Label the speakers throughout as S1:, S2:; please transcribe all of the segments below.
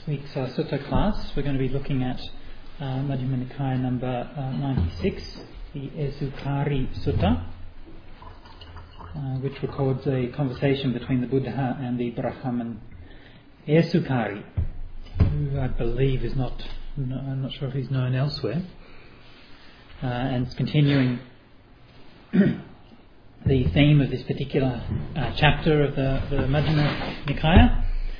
S1: This week's Sutta class, we're going to be looking at Majjhima Nikaya number 96, the Esukari Sutta, which records a conversation between the Buddha and the Brahman Esukari, who I believe is not, I'm not sure if he's known elsewhere, and it's continuing the theme of this particular chapter of the Majjhima Nikaya.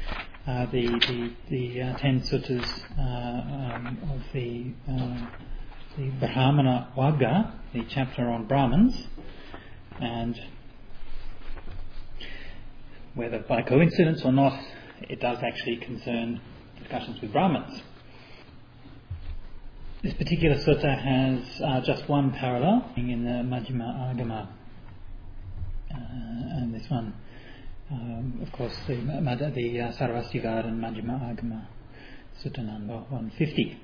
S1: The 10 suttas of the Brahmana Vagga, the chapter on Brahmins, and whether by coincidence or not, it does actually concern discussions with Brahmins. This particular sutta has just one parallel in the Majjhima Agama, and this one, of course, the Sarvastivada Majjhima Agama, Sutta number 150.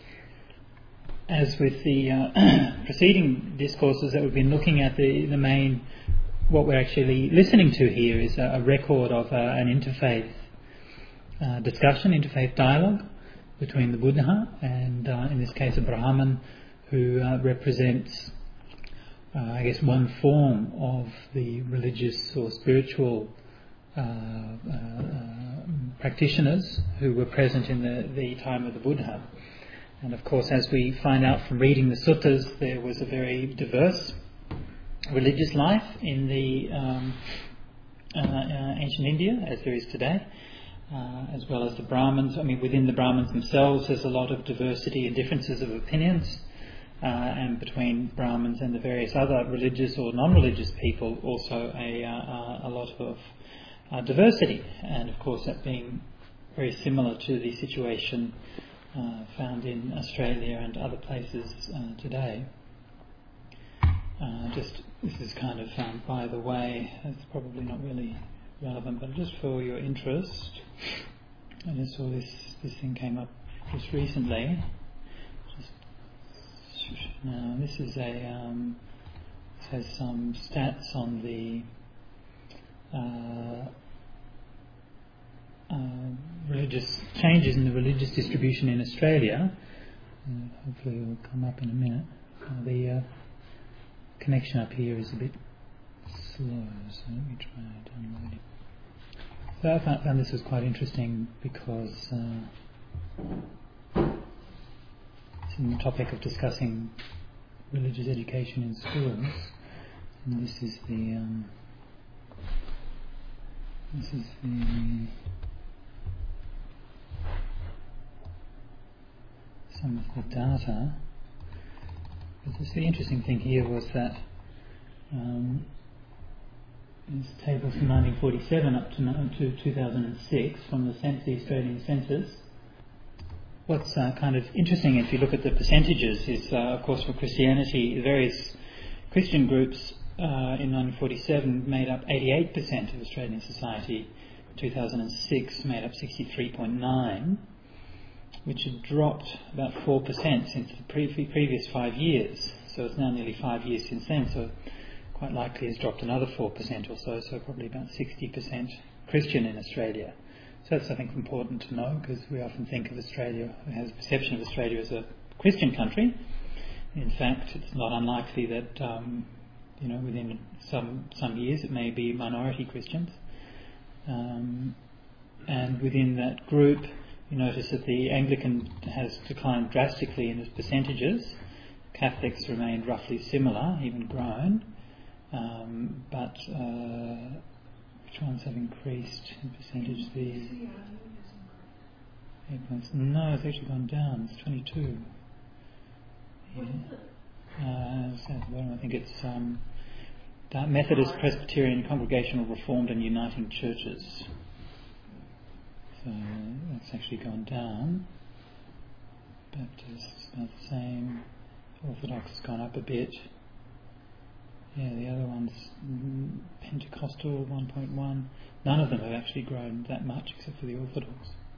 S1: As with the preceding discourses that we've been looking at, the main, what we're actually listening to here is a record of an interfaith discussion, interfaith dialogue between the Buddha and, in this case, a Brahman who represents, I guess, one form of the religious or spiritual practitioners who were present in the time of the Buddha. And of course, as we find out from reading the suttas, there was a very diverse religious life in the ancient India, as there is today, as well as the Brahmins. I mean, within the Brahmins themselves, there's a lot of diversity and differences of opinions, and between Brahmins and the various other religious or non-religious people, also a lot of diversity, and of course that being very similar to the situation found in Australia and other places today. This is kind of by the way, it's probably not really relevant, but just for your interest, I just saw this thing came up just recently. Now this is this has some stats on the religious changes in the religious distribution in Australia. Hopefully it will come up in a minute. The connection up here is a bit slow, so let me try downloading. So I found this was quite interesting because it's in the topic of discussing religious education in schools, and this is the some of the data. But the interesting thing here was that this table from 1947 up to 2006 from the Australian census. What's kind of interesting, if you look at the percentages, is of course for Christianity, the various Christian groups in 1947 made up 88% of Australian society. 2006 made up 63.9%, which had dropped about 4% since the previous 5 years. So it's now nearly 5 years since then, so quite likely has dropped another 4% or so probably about 60% Christian in Australia. So that's, I think, important to know, because we often think of Australia, has a perception of Australia as a Christian country. In fact, it's not unlikely that within some years it may be minority Christians. And within that group, you notice that the Anglican has declined drastically in its percentages. Catholics remained roughly similar, even grown. But which ones have increased in percentage? No, it's actually gone down. It's 22. Yeah. I think it's Methodist, Presbyterian, Congregational, Reformed and Uniting Churches. So that's actually gone down. Baptist, about the same. Orthodox has gone up a bit. Yeah, the other ones, Pentecostal 1.1. None of them have actually grown that much except for the Orthodox.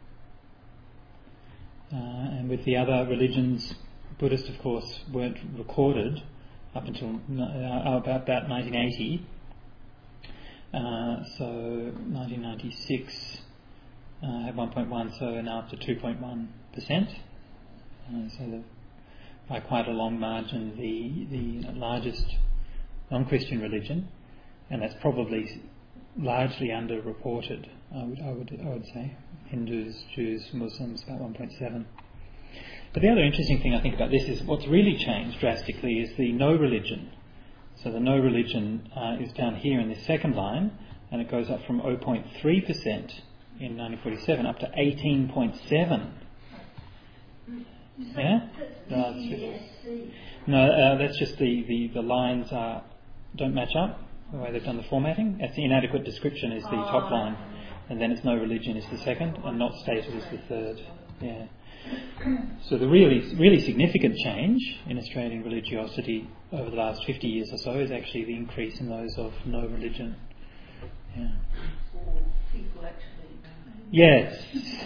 S1: And with the other religions, Buddhists, of course, weren't recorded up until about 1980. So 1996 had 1.1, so now up to 2.1%. So by quite a long margin, the largest non-Christian religion, and that's probably largely underreported. I would say Hindus, Jews, Muslims about 1.7. But the other interesting thing I think about this is what's really changed drastically is the no religion. So the no religion is down here in this second line, and it goes up from 0.3% in 1947 up to 18.7%. Yeah? No, that's just the lines don't match up the way they've done the formatting. That's the inadequate description is the top line, and then it's no religion is the second, and not stated is the third. Yeah. So the really significant change in Australian religiosity over the last 50 years or so is actually the increase in those of no religion. Yeah.
S2: People actually.
S1: Yes.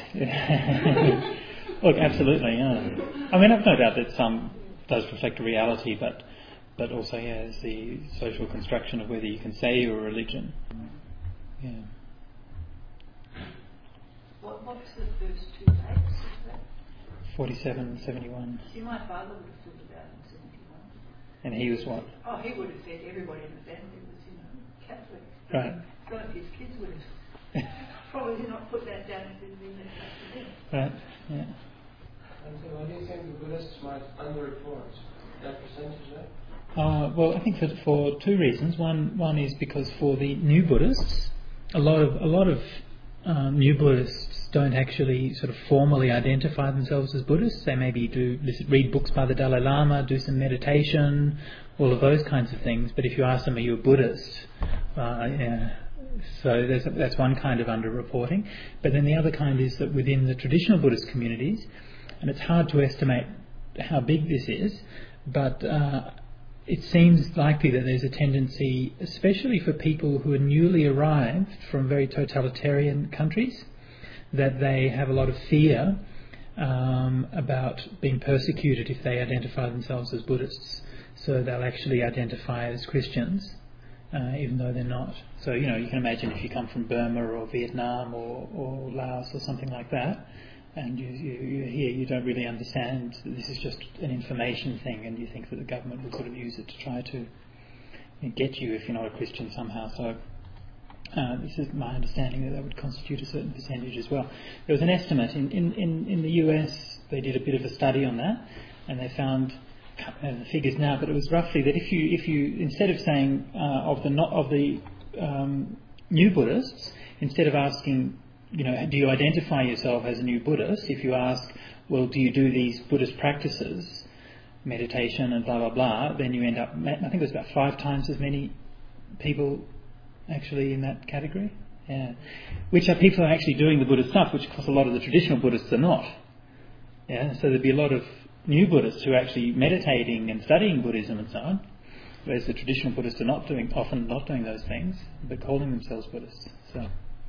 S1: Look, absolutely. Yeah. I mean, I've no doubt that some does reflect a reality, but also, yeah, it's the social construction of whether you can say you're a religion. Yeah.
S2: What's the first two dates of that?
S1: 47 and 71.
S2: See, my father would have thought about in 71.
S1: And he was what?
S2: Oh, he would have said everybody in the family was, Catholic.
S1: Right.
S2: Some of his kids would have probably did not put that down if it had been that.
S1: Right, yeah.
S3: And so why do you think the Buddhists might underreport that percentage there?
S1: Well, I think for two reasons. One is because for the new Buddhists, a lot of new Buddhists don't actually sort of formally identify themselves as Buddhists. They maybe read books by the Dalai Lama, do some meditation, all of those kinds of things. But if you ask them, are you a Buddhist? Yeah. So that's one kind of underreporting. But then the other kind is that within the traditional Buddhist communities, and it's hard to estimate how big this is, but it seems likely that there's a tendency, especially for people who are newly arrived from very totalitarian countries, that they have a lot of fear about being persecuted if they identify themselves as Buddhists. So they'll actually identify as Christians, even though they're not. So, you can imagine if you come from Burma or Vietnam or Laos or something like that, and you're here, you don't really understand that this is just an information thing, and you think that the government will sort of use it to try to get you if you're not a Christian somehow. So this is my understanding that would constitute a certain percentage as well. There was an estimate in the US. They did a bit of a study on that, and they found the figures now, but it was roughly that if you instead of saying of the new Buddhists, instead of asking, do you identify yourself as a new Buddhist? If you ask, well, do you do these Buddhist practices, meditation and blah, blah, blah, then you end up, I think it was about 5 times as many people actually in that category. Yeah. Which are people who are actually doing the Buddhist stuff, which of course a lot of the traditional Buddhists are not. Yeah. So there'd be a lot of new Buddhists who are actually meditating and studying Buddhism and so on, whereas the traditional Buddhists are often not doing those things, but calling themselves Buddhists. So.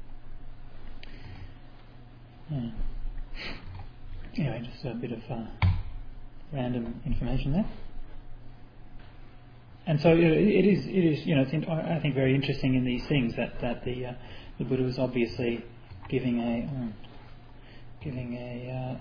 S1: Yeah. Anyway, just a bit of random information there. And so it is it's I think very interesting in these things that the Buddha was obviously giving a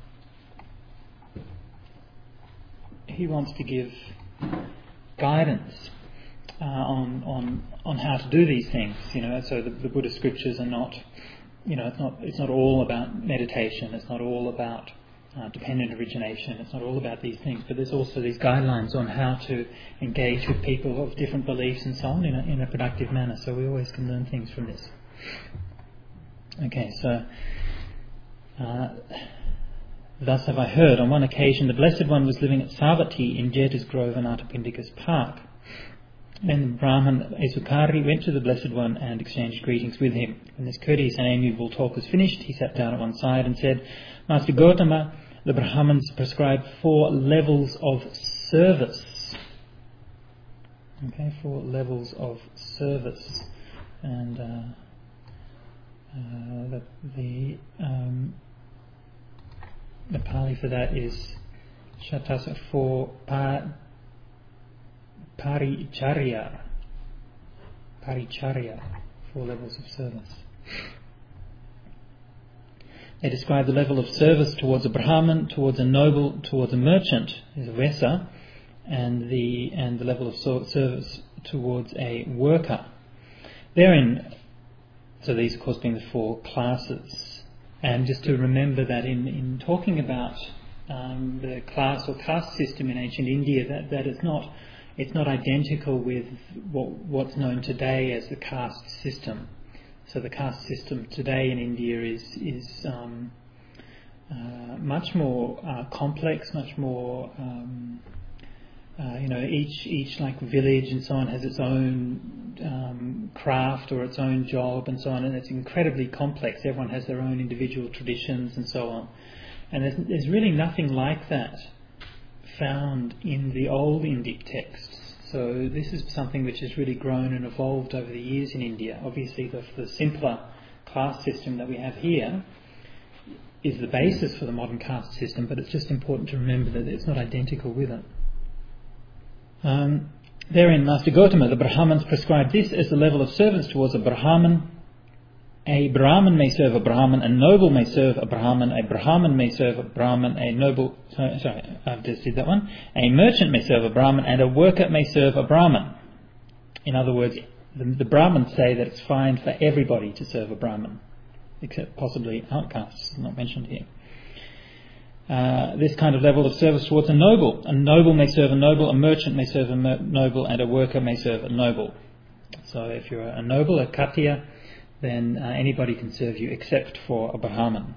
S1: he wants to give guidance on how to do these things. So the Buddhist scriptures are not. It's not all about meditation. It's not all about dependent origination. It's not all about these things. But there's also these guidelines on how to engage with people of different beliefs and so on in a productive manner. So we always can learn things from this. Okay, so thus have I heard. On one occasion, the Blessed One was living at Savatthi in Jeta's Grove and Atapindika's Park. Then Brahman Esukari went to the Blessed One and exchanged greetings with him. When this courteous and amiable talk was finished, he sat down at one side and said, Master Gautama, the Brahmins prescribe 4 levels of service. Okay, 4 levels of service. And the Pali for that is Shatasa 4 Paricharya, 4 levels of service. They describe the level of service towards a Brahmin, towards a noble, towards a merchant, is a Vesa, and the level of service towards a worker. So these of course being the four classes. And just to remember that in talking about the class or caste system in ancient India, that it's not identical with what's known today as the caste system. So the caste system today in India is much more complex, much more each like village and so on has its own craft or its own job and so on, and it's incredibly complex. Everyone has their own individual traditions and so on, and there's really nothing like that found in the old Indic texts. So this is something which has really grown and evolved over the years in India. Obviously the simpler class system that we have here is the basis for the modern caste system, but it's just important to remember that it's not identical with it. Therein, Master Gautama, the Brahmins prescribed this as the level of service towards a Brahmin. A Brahmin may serve a Brahmin, a noble may serve a Brahmin may serve a Brahmin, a noble... Sorry, I've just did that one. A merchant may serve a Brahmin, and a worker may serve a Brahmin. In other words, the Brahmins say that it's fine for everybody to serve a Brahmin, except possibly outcasts, not mentioned here. This kind of level of service towards a noble. A noble may serve a noble, a merchant may serve a noble, and a worker may serve a noble. So if you're a noble, a Khattiya, then anybody can serve you except for a Brahmin.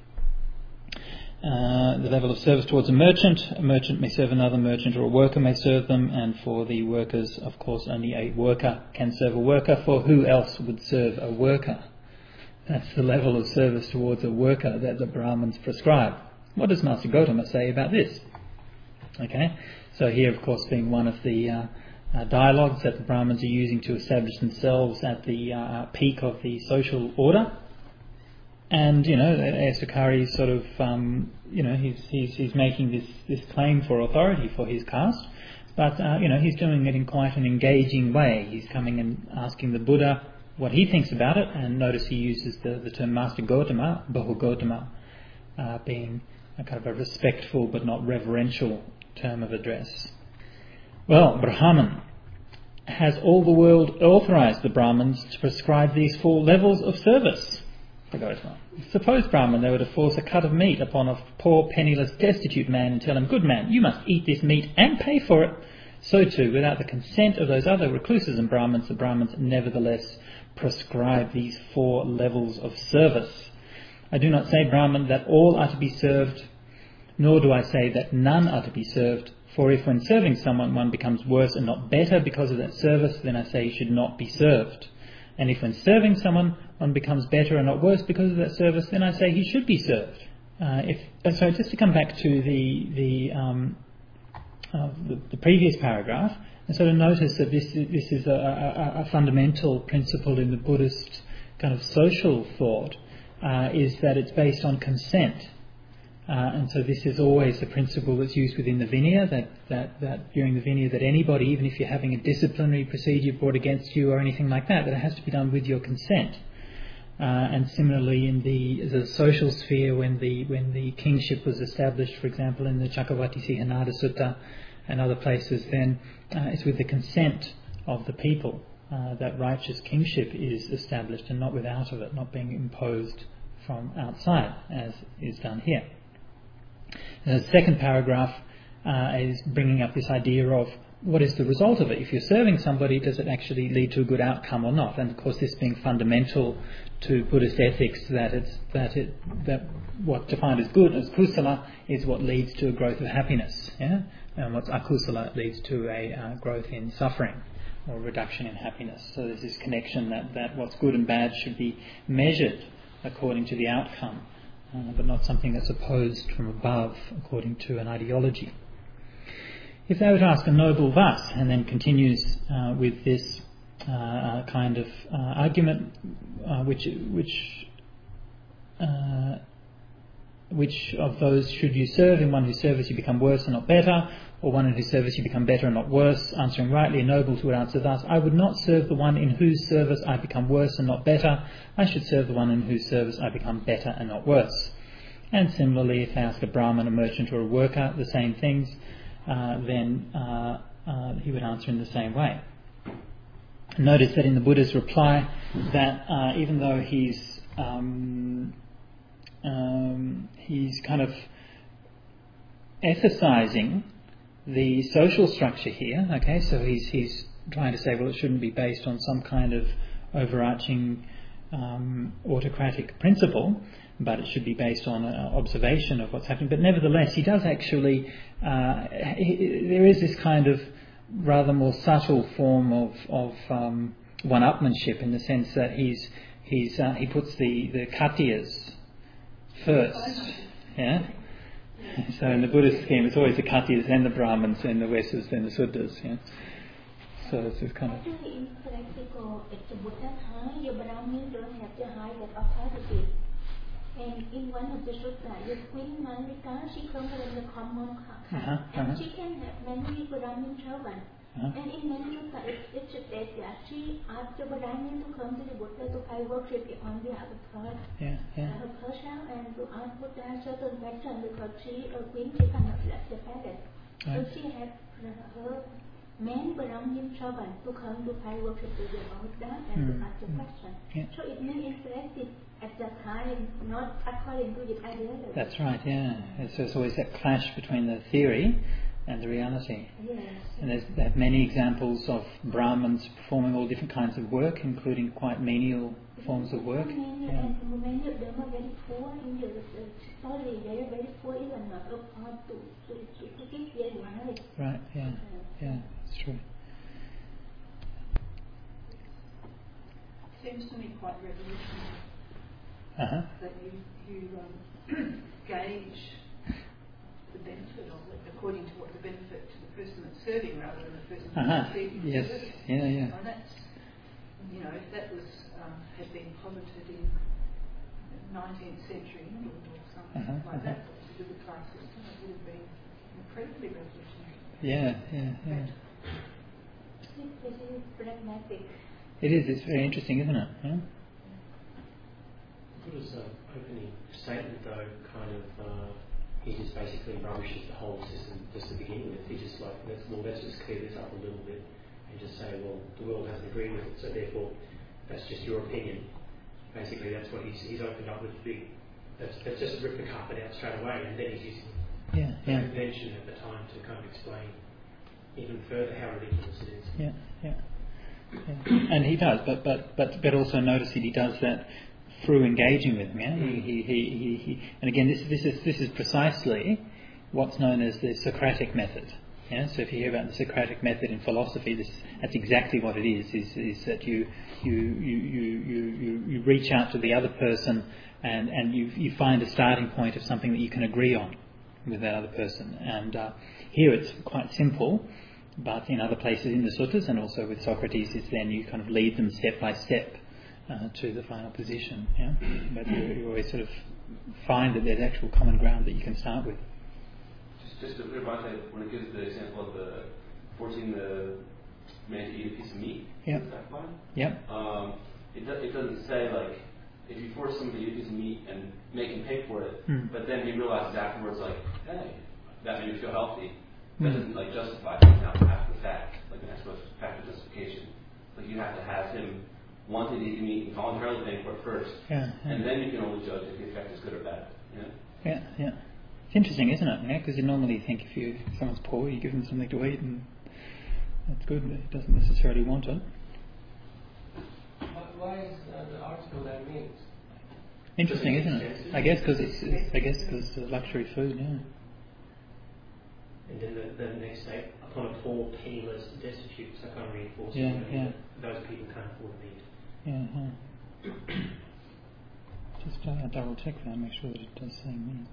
S1: The level of service towards a merchant may serve another merchant, or a worker may serve them, and for the workers, of course, only a worker can serve a worker, for who else would serve a worker? That's the level of service towards a worker that the Brahmins prescribe. What does Master Gautama say about this? Okay, so here, of course, being one of the dialogues that the Brahmins are using to establish themselves at the peak of the social order. And, Esukari is sort of, he's making this claim for authority for his caste, but, he's doing it in quite an engaging way. He's coming and asking the Buddha what he thinks about it, and notice he uses the term Master Gautama, Bahu Gautama, being a kind of a respectful but not reverential term of address. Well, Brahman. Has all the world authorized the Brahmins to prescribe these four levels of service? Suppose, Brahman, they were to force a cut of meat upon a poor, penniless, destitute man and tell him, "Good man, you must eat this meat and pay for it." So too, without the consent of those other recluses and Brahmins, the Brahmins nevertheless prescribe these four levels of service. I do not say, Brahman, that all are to be served, nor do I say that none are to be served. For if when serving someone one becomes worse and not better because of that service, then I say he should not be served. And if when serving someone one becomes better and not worse because of that service, then I say he should be served. So just to come back to the previous paragraph, and sort of notice that this is a fundamental principle in the Buddhist kind of social thought, is that it's based on consent. And so this is always the principle that's used within the Vinaya, that during the Vinaya, that anybody, even if you're having a disciplinary procedure brought against you or anything like that, that it has to be done with your consent. And similarly in the social sphere, when the kingship was established, for example, in the Chakravarti Sihanada Sutta and other places, then it's with the consent of the people that righteous kingship is established, and not without of it, not being imposed from outside, as is done here. And the second paragraph is bringing up this idea of what is the result of it. If you're serving somebody, does it actually lead to a good outcome or not? And of course, this being fundamental to Buddhist ethics, that what's defined as good, as kusala, is what leads to a growth of happiness. Yeah? And what's akusala leads to a growth in suffering or reduction in happiness. So there's this connection that what's good and bad should be measured according to the outcome, but not something that's opposed from above according to an ideology. If they were to ask a noble thus, and then continues with this kind of argument, which which of those should you serve? In one whose service you become worse and not better, or one in whose service you become better and not worse? Answering rightly, a noble would answer thus: I would not serve the one in whose service I become worse and not better. I should serve the one in whose service I become better and not worse. And similarly, if I ask a Brahmin, a merchant, or a worker the same things, then he would answer in the same way. Notice that in the Buddha's reply that even though he's kind of emphasizing the social structure here, okay, so he's trying to say, well, it shouldn't be based on some kind of overarching autocratic principle, but it should be based on observation of what's happening. But nevertheless, he does actually, there is this kind of rather more subtle form of one-upmanship, in the sense that he puts the Khattiyas first, yeah. So in the Buddhist scheme, it's always the Khattiyas, then the Brahmins, then the Vesas, then the Sudras, yeah. So it's this kind of.
S4: Actually, in practical, it's a Buddha high, your Brahmin don't have the high that authority. And in one of the sutta, the Queen Malika, she comes from the common and she can have many Brahmin servants. And in many sutta, it says that she asked the Brahmin to come to the Buddha to pay worship on behalf of her, herself, and to ask Buddha certain question, because she, a queen, she cannot let the palace. So she had her men Brahmin servant to come to pay worship to the Buddha and to ask the question. So it means in practice, at that time, not according to the ideology.
S1: That's right, yeah. So there's always that clash between the theory and the reality.
S4: Yes.
S1: And there are many examples of Brahmins performing all different kinds of work, including quite menial forms of work.
S4: And many of them are very poor in the story. They are very poor, even not afford to give their life.
S1: Right, yeah, it's true.
S2: Seems to me quite revolutionary. That you gauge the benefit of it according to what the benefit to the person that's serving rather than the person that's receiving the service.
S1: Yeah.
S2: So that's, if that was had been posited in the 19th century England or something like that, to do the class system, it would have been incredibly revolutionary.
S1: Yeah.
S4: This is pragmatic.
S1: It is. It's very interesting, isn't it? Yeah?
S5: Buddha's opening statement, though, kind of, he just basically rubbishes the whole system just to begin with. He just let's just clear this up a little bit and just say, well, the world hasn't agreed with it, so therefore that's just your opinion. Basically, that's what he's opened up with big. That's just ripped the carpet out straight away, and then he's using the convention at the time to kind of explain even further how ridiculous it is.
S1: Yeah. And he does, but also notice that he does that through engaging with him. Yeah? He and again, this is precisely what's known as the Socratic method. Yeah? So if you hear about the Socratic method in philosophy, that's exactly what it is that you reach out to the other person and you find a starting point of something that you can agree on with that other person. And here it's quite simple, but in other places in the suttas and also with Socrates, is then you kind of lead them step by step to the final position. Yeah? But you always sort of find that there's actual common ground that you can start with.
S6: Just to clarify, when it gives the example of forcing the man to eat a piece of meat,
S1: Yep.
S6: It doesn't say, like, if you force somebody to eat a piece of meat and make him pay for it, but then he realizes afterwards, like, hey, that made me feel healthy. That doesn't justify things after the fact, like an ex post facto justification. Like, you have to have him wanting to eat meat and voluntarily paying for it first, and then you can only judge if the effect is good or bad.
S1: Yeah. It's interesting, isn't it? Yeah, because you normally think if someone's poor, you give them something to eat, and that's good, but it doesn't necessarily want it.
S3: Why is the article that means?
S1: Interesting, isn't it? I guess because it's luxury food. Yeah.
S5: And then the next state, upon a poor, penniless, destitute, so kind of reinforcing those people can't afford meat.
S1: Yeah. Just double check that, make sure that it does say meat.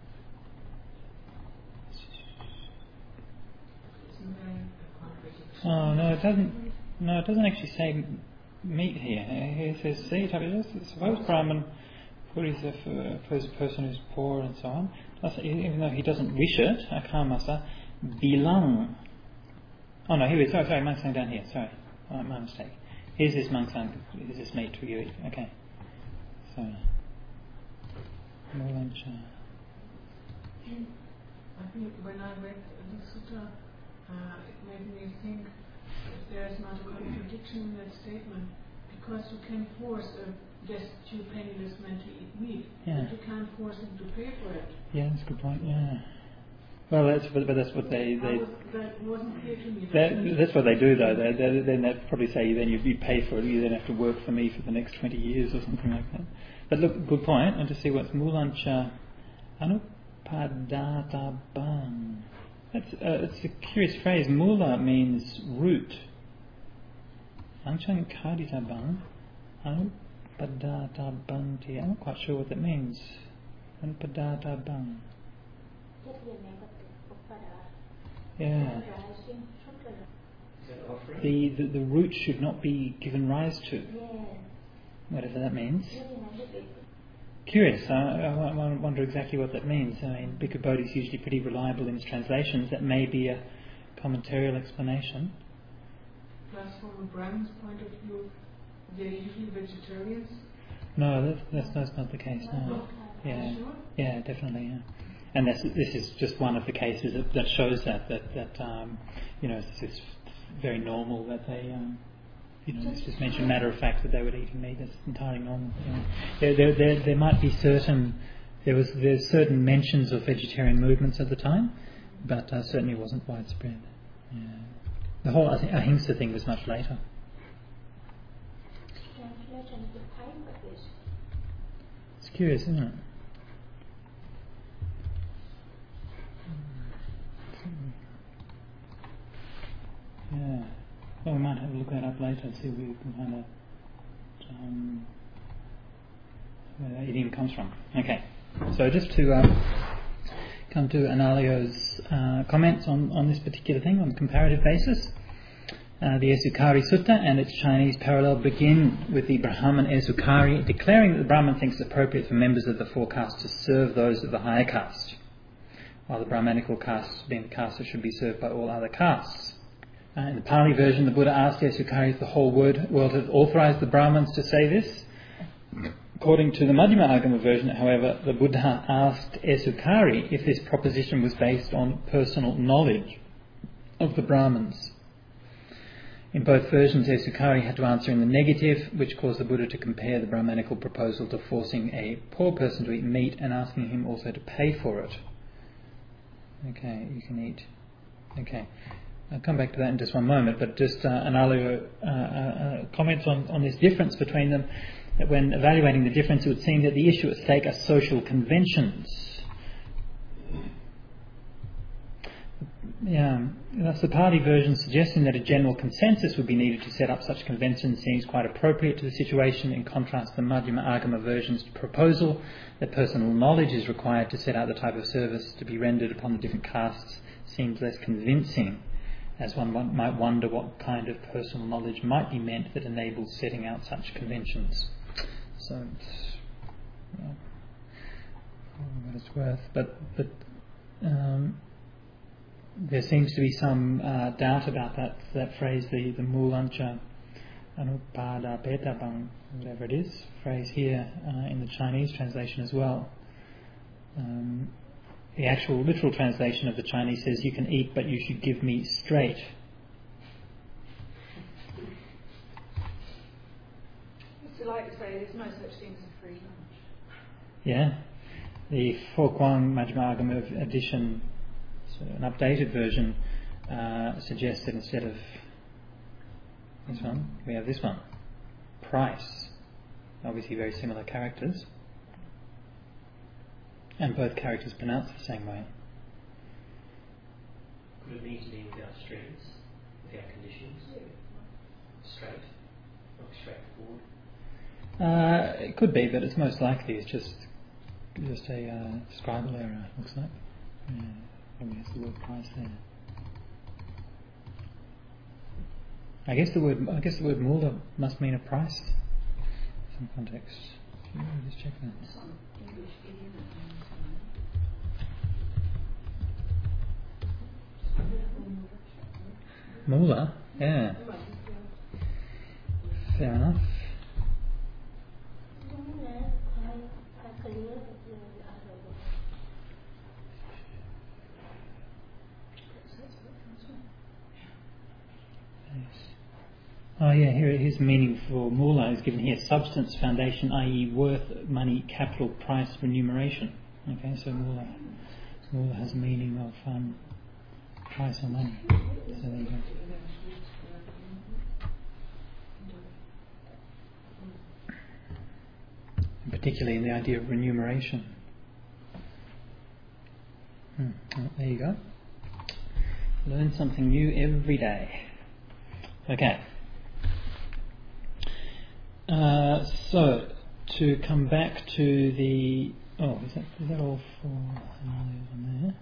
S1: Oh no, it doesn't. No, it doesn't actually say meat here. It says, see, suppose Brahman Purisa for a person who's poor and so on. Even though he doesn't wish it, Akamasa, bilang. Oh no, here it is. Sorry, Mangsang down here. Sorry, my mistake. Here's this Mangsang. Here's this meat to you. Okay. So, Mulancha.
S2: I think when I read the sutta, it made me think if there is not a contradiction in that statement, because you can force a destitute, penniless man to eat meat, but you can't force him to pay for it.
S1: Yeah, that's a good point. Yeah. Well, that's what they
S2: that wasn't clear to me.
S1: That's what they do, though. Then they probably say then you pay for it. You then have to work for me for the next 20 years or something like that. But look, good point. And to see what's Mulancha Anupadatabang. It's a curious phrase. Mula means root. Angchang Kaditabang Anupadatabangti. I'm not quite sure what that means. Anupadatabang. Yeah. The root should not be given rise to. Whatever that means. Curious. I wonder exactly what that means. I mean, Bhikkhu Bodhi is usually pretty reliable in his translations. That may be a commentarial explanation.
S2: Plus, from a Brahmin's point of view, they're usually vegetarians.
S1: No, that's not the case. No. Yeah,
S2: sure?
S1: Yeah, definitely. Yeah. And this is just one of the cases that shows that it's very normal that they it's just mentioned matter of fact that they were eating meat. It's entirely normal. There might be there's certain mentions of vegetarian movements at the time, but certainly wasn't widespread. Yeah. The whole ahimsa thing was much later. It's curious, isn't it? Yeah. Well, we might have a look that up later and see if we can find out where that idiom comes from. Okay. So just to come to Analayo's comments on this particular thing on a comparative basis. The Esukari Sutta and its Chinese parallel begin with the Brahman Esukari declaring that the Brahman thinks it appropriate for members of the four castes to serve those of the higher caste, while the Brahmanical caste being the caste that should be served by all other castes. In the Pali version, the Buddha asked Esukari if the whole world had authorized the Brahmins to say this. According to the Madhyama Agama version, however, the Buddha asked Esukari if this proposition was based on personal knowledge of the Brahmins. In both versions, Esukari had to answer in the negative, which caused the Buddha to compare the Brahmanical proposal to forcing a poor person to eat meat and asking him also to pay for it. Okay, you can eat. Okay. I'll come back to that in just one moment, but just Analayo comments on this difference between them. That when evaluating the difference, it would seem that the issue at stake are social conventions. Yeah, thus the Pali version suggesting that a general consensus would be needed to set up such conventions seems quite appropriate to the situation. In contrast, the Madhyama Agama version's proposal that personal knowledge is required to set out the type of service to be rendered upon the different castes seems less convincing, as one might wonder what kind of personal knowledge might be meant that enables setting out such conventions. So, what it's worth. But there seems to be some doubt about that phrase, the Mulancha Anupadapeta, whatever it is, phrase here in the Chinese translation as well. The actual literal translation of the Chinese says, "You can eat, but you should give me straight."
S2: It's like to say there's no such thing as a free lunch.
S1: Yeah. The Foguang Madhyama Agama edition, so an updated version, suggests that instead of this one, we have this one. Price. Obviously very similar characters. And both characters pronounced the same way.
S5: Could it need to be without strings, without conditions? Straight? Not straightforward?
S1: It could be, but it's most likely it's just a scribal error, looks like. Yeah, probably has the word price there. I guess the word mula must mean a price in some context. Just check that.
S2: Some English idiom it means.
S1: Mula, yeah. Fair enough. Oh yeah, here his meaning for mula is given here: substance, foundation, i.e. worth, money, capital, price, remuneration. Okay, so mula has a meaning of price or money. So there you go. And particularly in the idea of remuneration. Well, there you go. Learn something new every day. Okay. So to come back to the is that all for on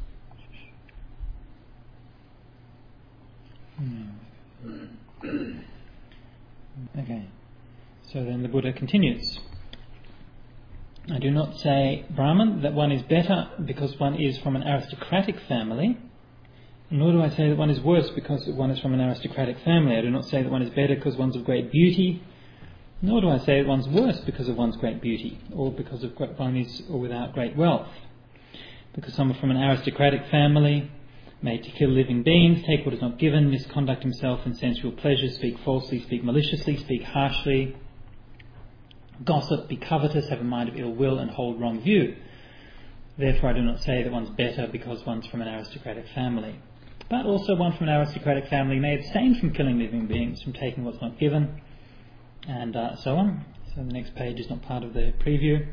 S1: there? No. Okay. So then the Buddha continues. I do not say, Brahman, that one is better because one is from an aristocratic family, nor do I say that one is worse because one is from an aristocratic family. I do not say that one is better because one's of great beauty, nor do I say that one's worse because of one's great beauty, or because of one is or without great wealth. Because someone from an aristocratic family, made to kill living beings, take what is not given, misconduct himself in sensual pleasures, speak falsely, speak maliciously, speak harshly, gossip, be covetous, have a mind of ill will, and hold wrong view. Therefore I do not say that one's better because one's from an aristocratic family. But also one from an aristocratic family may abstain from killing living beings, from taking what's not given, and so on. So the next page is not part of the preview.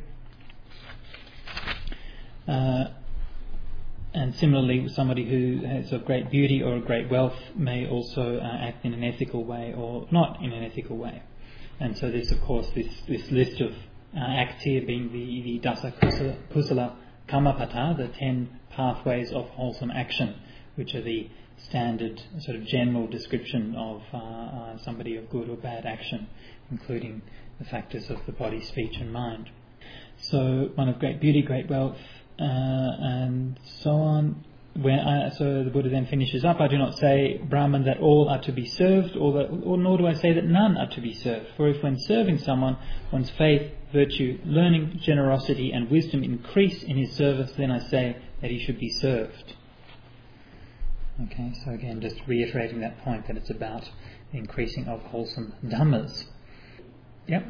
S1: And similarly, somebody who has of great beauty or of great wealth may also act in an ethical way or not in an ethical way. And so this, of course, this list of acts here being the Dasa Kusala Kammapata, the 10 pathways of wholesome action, which are the standard sort of general description of somebody of good or bad action, including the factors of the body, speech and mind. So one of great beauty, great wealth, and so on. So the Buddha then finishes up, I do not say, Brahman, that all are to be served, or nor do I say that none are to be served. For if when serving someone, one's faith, virtue, learning, generosity and wisdom increase in his service, then I say that he should be served. Okay, so again, just reiterating that point that it's about the increasing of wholesome dhammas. Yep.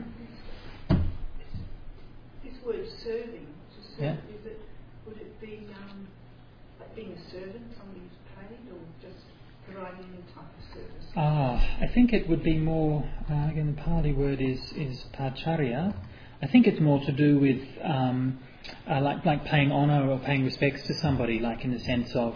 S2: This word serving,
S1: yeah.
S2: Would it be like being a servant, somebody who's paid, or just providing any type of service?
S1: I think it would be more, again the Pali word is pacharya. I think it's more to do with like paying honour or paying respects to somebody, like in the sense of,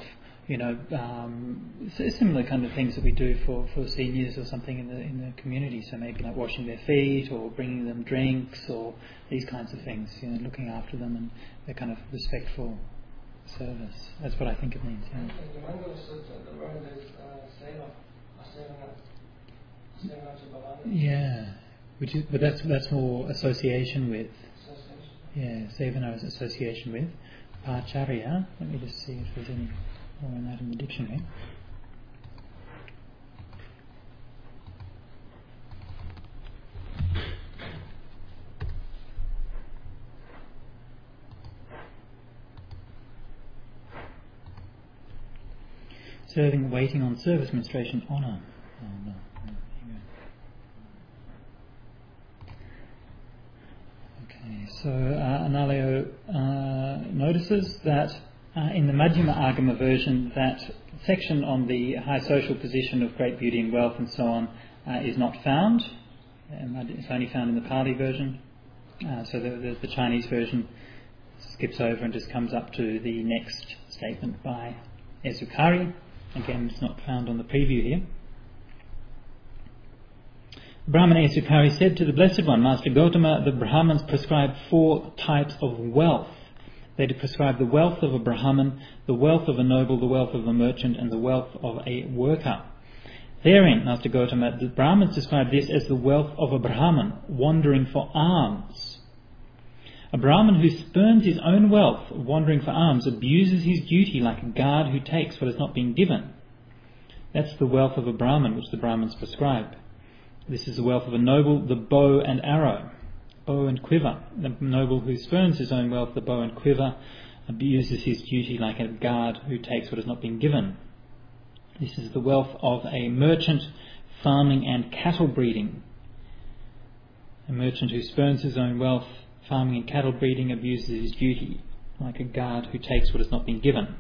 S1: similar kind of things that we do for seniors or something in the community. So maybe like washing their feet or bringing them drinks or these kinds of things. Looking after them and their kind of respectful service. That's what I think it means. Yeah.
S3: In the Mangala Sutta, the word is seva, asevana.
S1: Yeah, but that's more association with. Yeah, sevana is association with. Pacharya. Let me just see if there's any more on that in the dictionary. Serving, waiting on service, menstruation, honour. Oh no. Okay, so Analayo notices that in the Madhyama Agama version, that section on the high social position of great beauty and wealth and so on is not found. It's only found in the Pali version. So the Chinese version skips over and just comes up to the next statement by Esukari. Again, it's not found on the preview here. Brahmana Esukari said to the Blessed One, Master Gotama, the Brahmins prescribe 4 types of wealth. They prescribe the wealth of a Brahman, the wealth of a noble, the wealth of a merchant, and the wealth of a worker. Therein, Master Gotama, the Brahmins describe this as the wealth of a Brahman, wandering for alms. A Brahmin who spurns his own wealth, wandering for alms, abuses his duty like a guard who takes what has not been given. That's the wealth of a Brahmin, which the Brahmins prescribe. This is the wealth of a noble, the bow and arrow, bow and quiver. The noble who spurns his own wealth, the bow and quiver, abuses his duty like a guard who takes what has not been given. This is the wealth of a merchant, farming and cattle breeding. A merchant who spurns his own wealth, farming and cattle breeding, abuses his duty like a guard who takes what has not been given.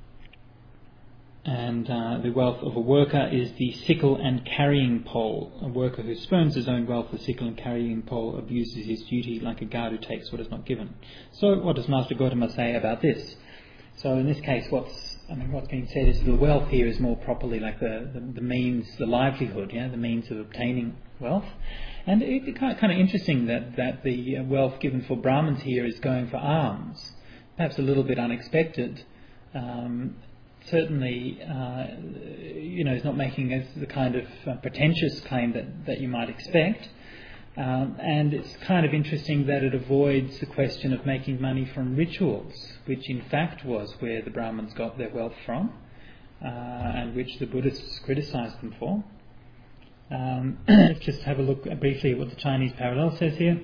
S1: And the wealth of a worker is the sickle and carrying pole. A worker who spurns his own wealth, the sickle and carrying pole, abuses his duty like a guard who takes what is not given. So what does Master Gotama say about this? So in this case, what's being said is the wealth here is more properly like the means, the livelihood, the means of obtaining wealth. And it's kind of interesting that the wealth given for Brahmins here is going for alms. Perhaps a little bit unexpected. Certainly, is not making as the kind of pretentious claim that you might expect. And it's kind of interesting that it avoids the question of making money from rituals, which in fact was where the Brahmins got their wealth from, and which the Buddhists criticised them for. Let's just have a look briefly at what the Chinese parallel says here.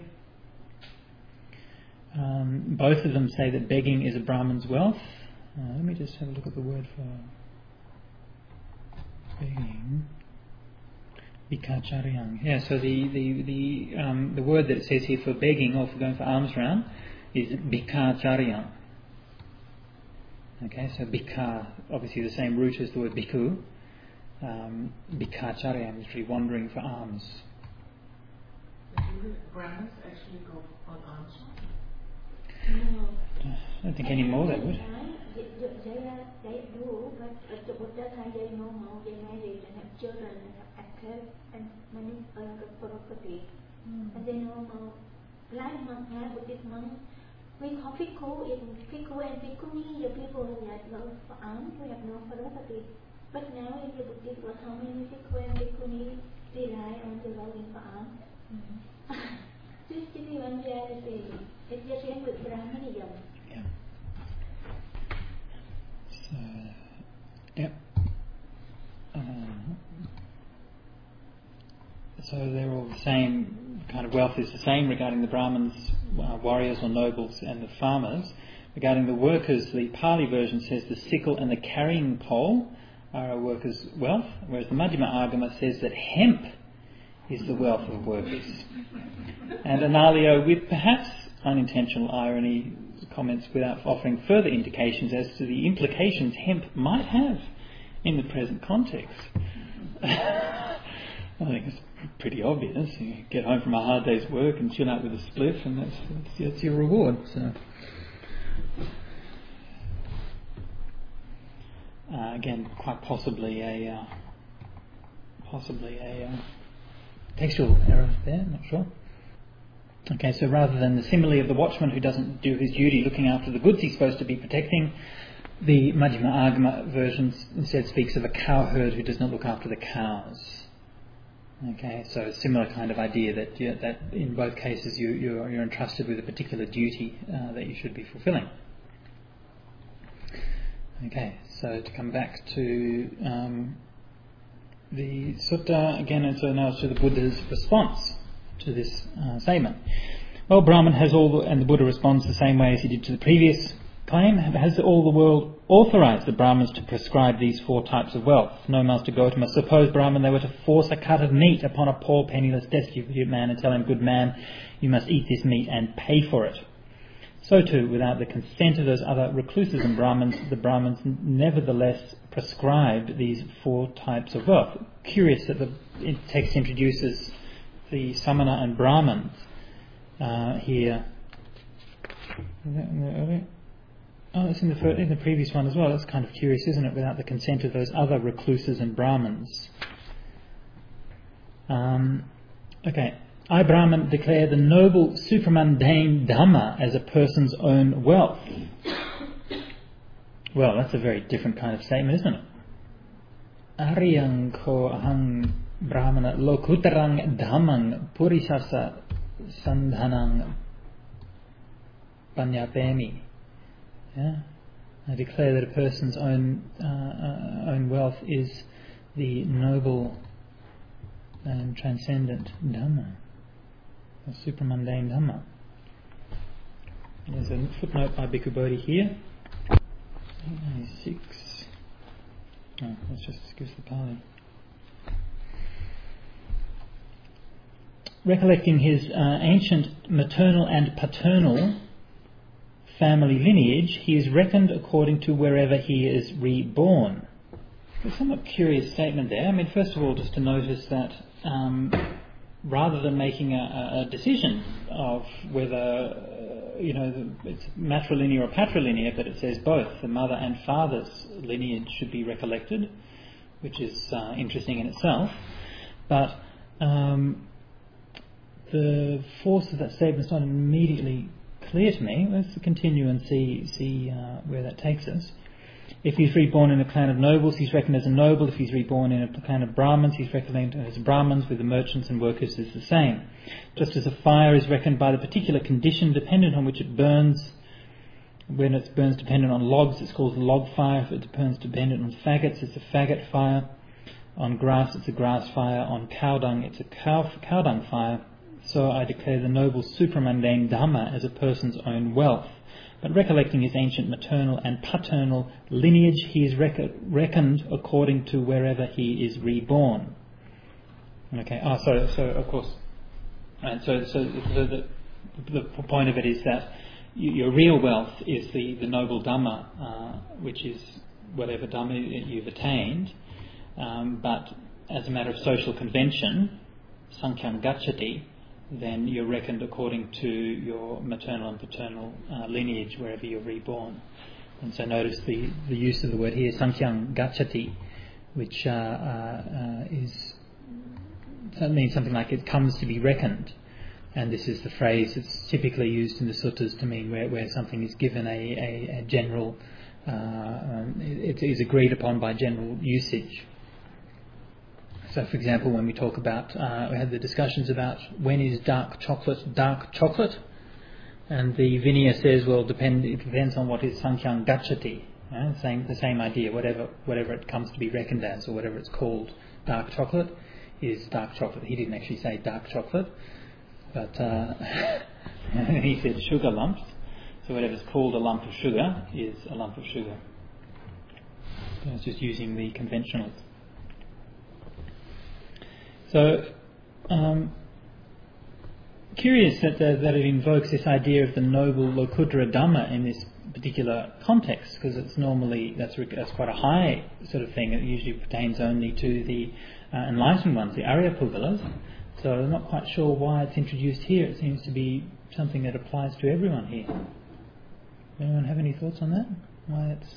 S1: Both of them say that begging is a Brahmin's wealth. Let me just have a look at the word for begging. Bikacharyang. Yeah, so the word that it says here for begging or for going for alms round is bikacharyang. Okay, so bika, obviously the same root as the word bhikkhu. Bikacharyang is really wandering for alms.
S2: Do Brahmins actually go on alms?
S4: No.
S1: I don't think any more they would.
S4: They do, but at the Buddha time they know how they married and have children and have actors and many property. And they know how, like monk, Buddhist monk, we call Bhikkhu, Bhikkhu and Bhikkhuni, the people that go for alms, we have no property. But now in the Buddhist world, how many Bhikkhu and Bhikkhuni rely on the going for alms? This is one reality. It's the same with Brahmanism.
S1: Yeah. So, yep. So they're all the same, kind of wealth is the same regarding the Brahmins, warriors or nobles, and the farmers. Regarding the workers, the Pali version says the sickle and the carrying pole are a worker's wealth, whereas the Majjhima Agama says that hemp is the wealth of workers. And Analayo, with perhaps unintentional irony, comments without offering further indications as to the implications hemp might have in the present context. I think it's pretty obvious. You get home from a hard day's work and chill out with a spliff, and that's your reward. So, again, quite possibly a textual error there. Not sure. Okay, so rather than the simile of the watchman who doesn't do his duty looking after the goods he's supposed to be protecting, the Majjhima Agama version instead speaks of a cowherd who does not look after the cows. Okay, so a similar kind of idea that in both cases you're entrusted with a particular duty that you should be fulfilling. Okay, so to come back to the sutta again, and so now to the Buddha's response to this statement. Well, Brahman has and the Buddha responds the same way as he did to the previous claim. Has all the world authorized the Brahmins to prescribe these 4 types of wealth? No, Master Gotama. Suppose, Brahman, they were to force a cut of meat upon a poor, penniless, destitute man and tell him, good man, you must eat this meat and pay for it. So too, without the consent of those other recluses and Brahmins, the Brahmins nevertheless prescribed these 4 types of wealth. Curious that the text introduces the Samana and Brahmins here. Oh, it's in the previous one as well. That's kind of curious, isn't it? Without the consent of those other recluses and Brahmins. Okay. I, Brahman, declare the noble supramundane Dhamma as a person's own wealth. Well, that's a very different kind of statement, isn't it? Aryang ko ahang Brahmana lokutarang dhammang purisasa sandhanang Panyapemi. Yeah? I declare that a person's own wealth is the noble and transcendent Dhamma, or supramundane Dhamma. There's a footnote by Bhikkhu Bodhi here. 6. Oh, let's just excuse the Pali. Recollecting his ancient maternal and paternal family lineage, he is reckoned according to wherever he is reborn. It's a somewhat curious statement there. I mean, first of all, just to notice that rather than making a decision of whether it's matrilinear or patrilinear, but it says both the mother and father's lineage should be recollected, which is interesting in itself. But the force of that statement is not immediately clear to me. Let's continue and see where that takes us. If he's reborn in a clan of nobles, he's reckoned as a noble. If he's reborn in a clan of Brahmins, he's reckoned as Brahmins. With the merchants and workers, is the same. Just as a fire is reckoned by the particular condition dependent on which it burns. When it burns dependent on logs, it's called a log fire. If it burns dependent on faggots, it's a faggot fire. On grass, it's a grass fire. On cow dung, it's a cow dung fire. So I declare the noble supramundane Dhamma as a person's own wealth. But recollecting his ancient maternal and paternal lineage, he is reckoned according to wherever he is reborn. Okay. So of course, and so the point of it is that your real wealth is the noble Dhamma, which is whatever Dhamma you've attained. But as a matter of social convention, Sankhyaṃ Gacchati, then you're reckoned according to your maternal and paternal lineage wherever you're reborn. And so notice the use of the word here, Sankhyaṃ Gacchati, which means something like it comes to be reckoned. And this is the phrase that's typically used in the suttas to mean where something is given a general, it is agreed upon by general usage. So, for example, when we talk about, we had the discussions about when is dark chocolate, and the Vinaya says, well, it depends on what is Sankhyaṃ Gacchati. The same idea, whatever it comes to be reckoned as, or whatever it's called, dark chocolate is dark chocolate. He didn't actually say dark chocolate, but he said sugar lumps. So whatever's called a lump of sugar is a lump of sugar. So it's just using the conventionals. So, curious that it invokes this idea of the noble Lokuttara Dhamma in this particular context, because it's normally that's quite a high sort of thing. It usually pertains only to the enlightened ones, the Arya Pugalas. So I'm not quite sure why it's introduced here. It seems to be something that applies to everyone here. Anyone have any thoughts on that? Why it's...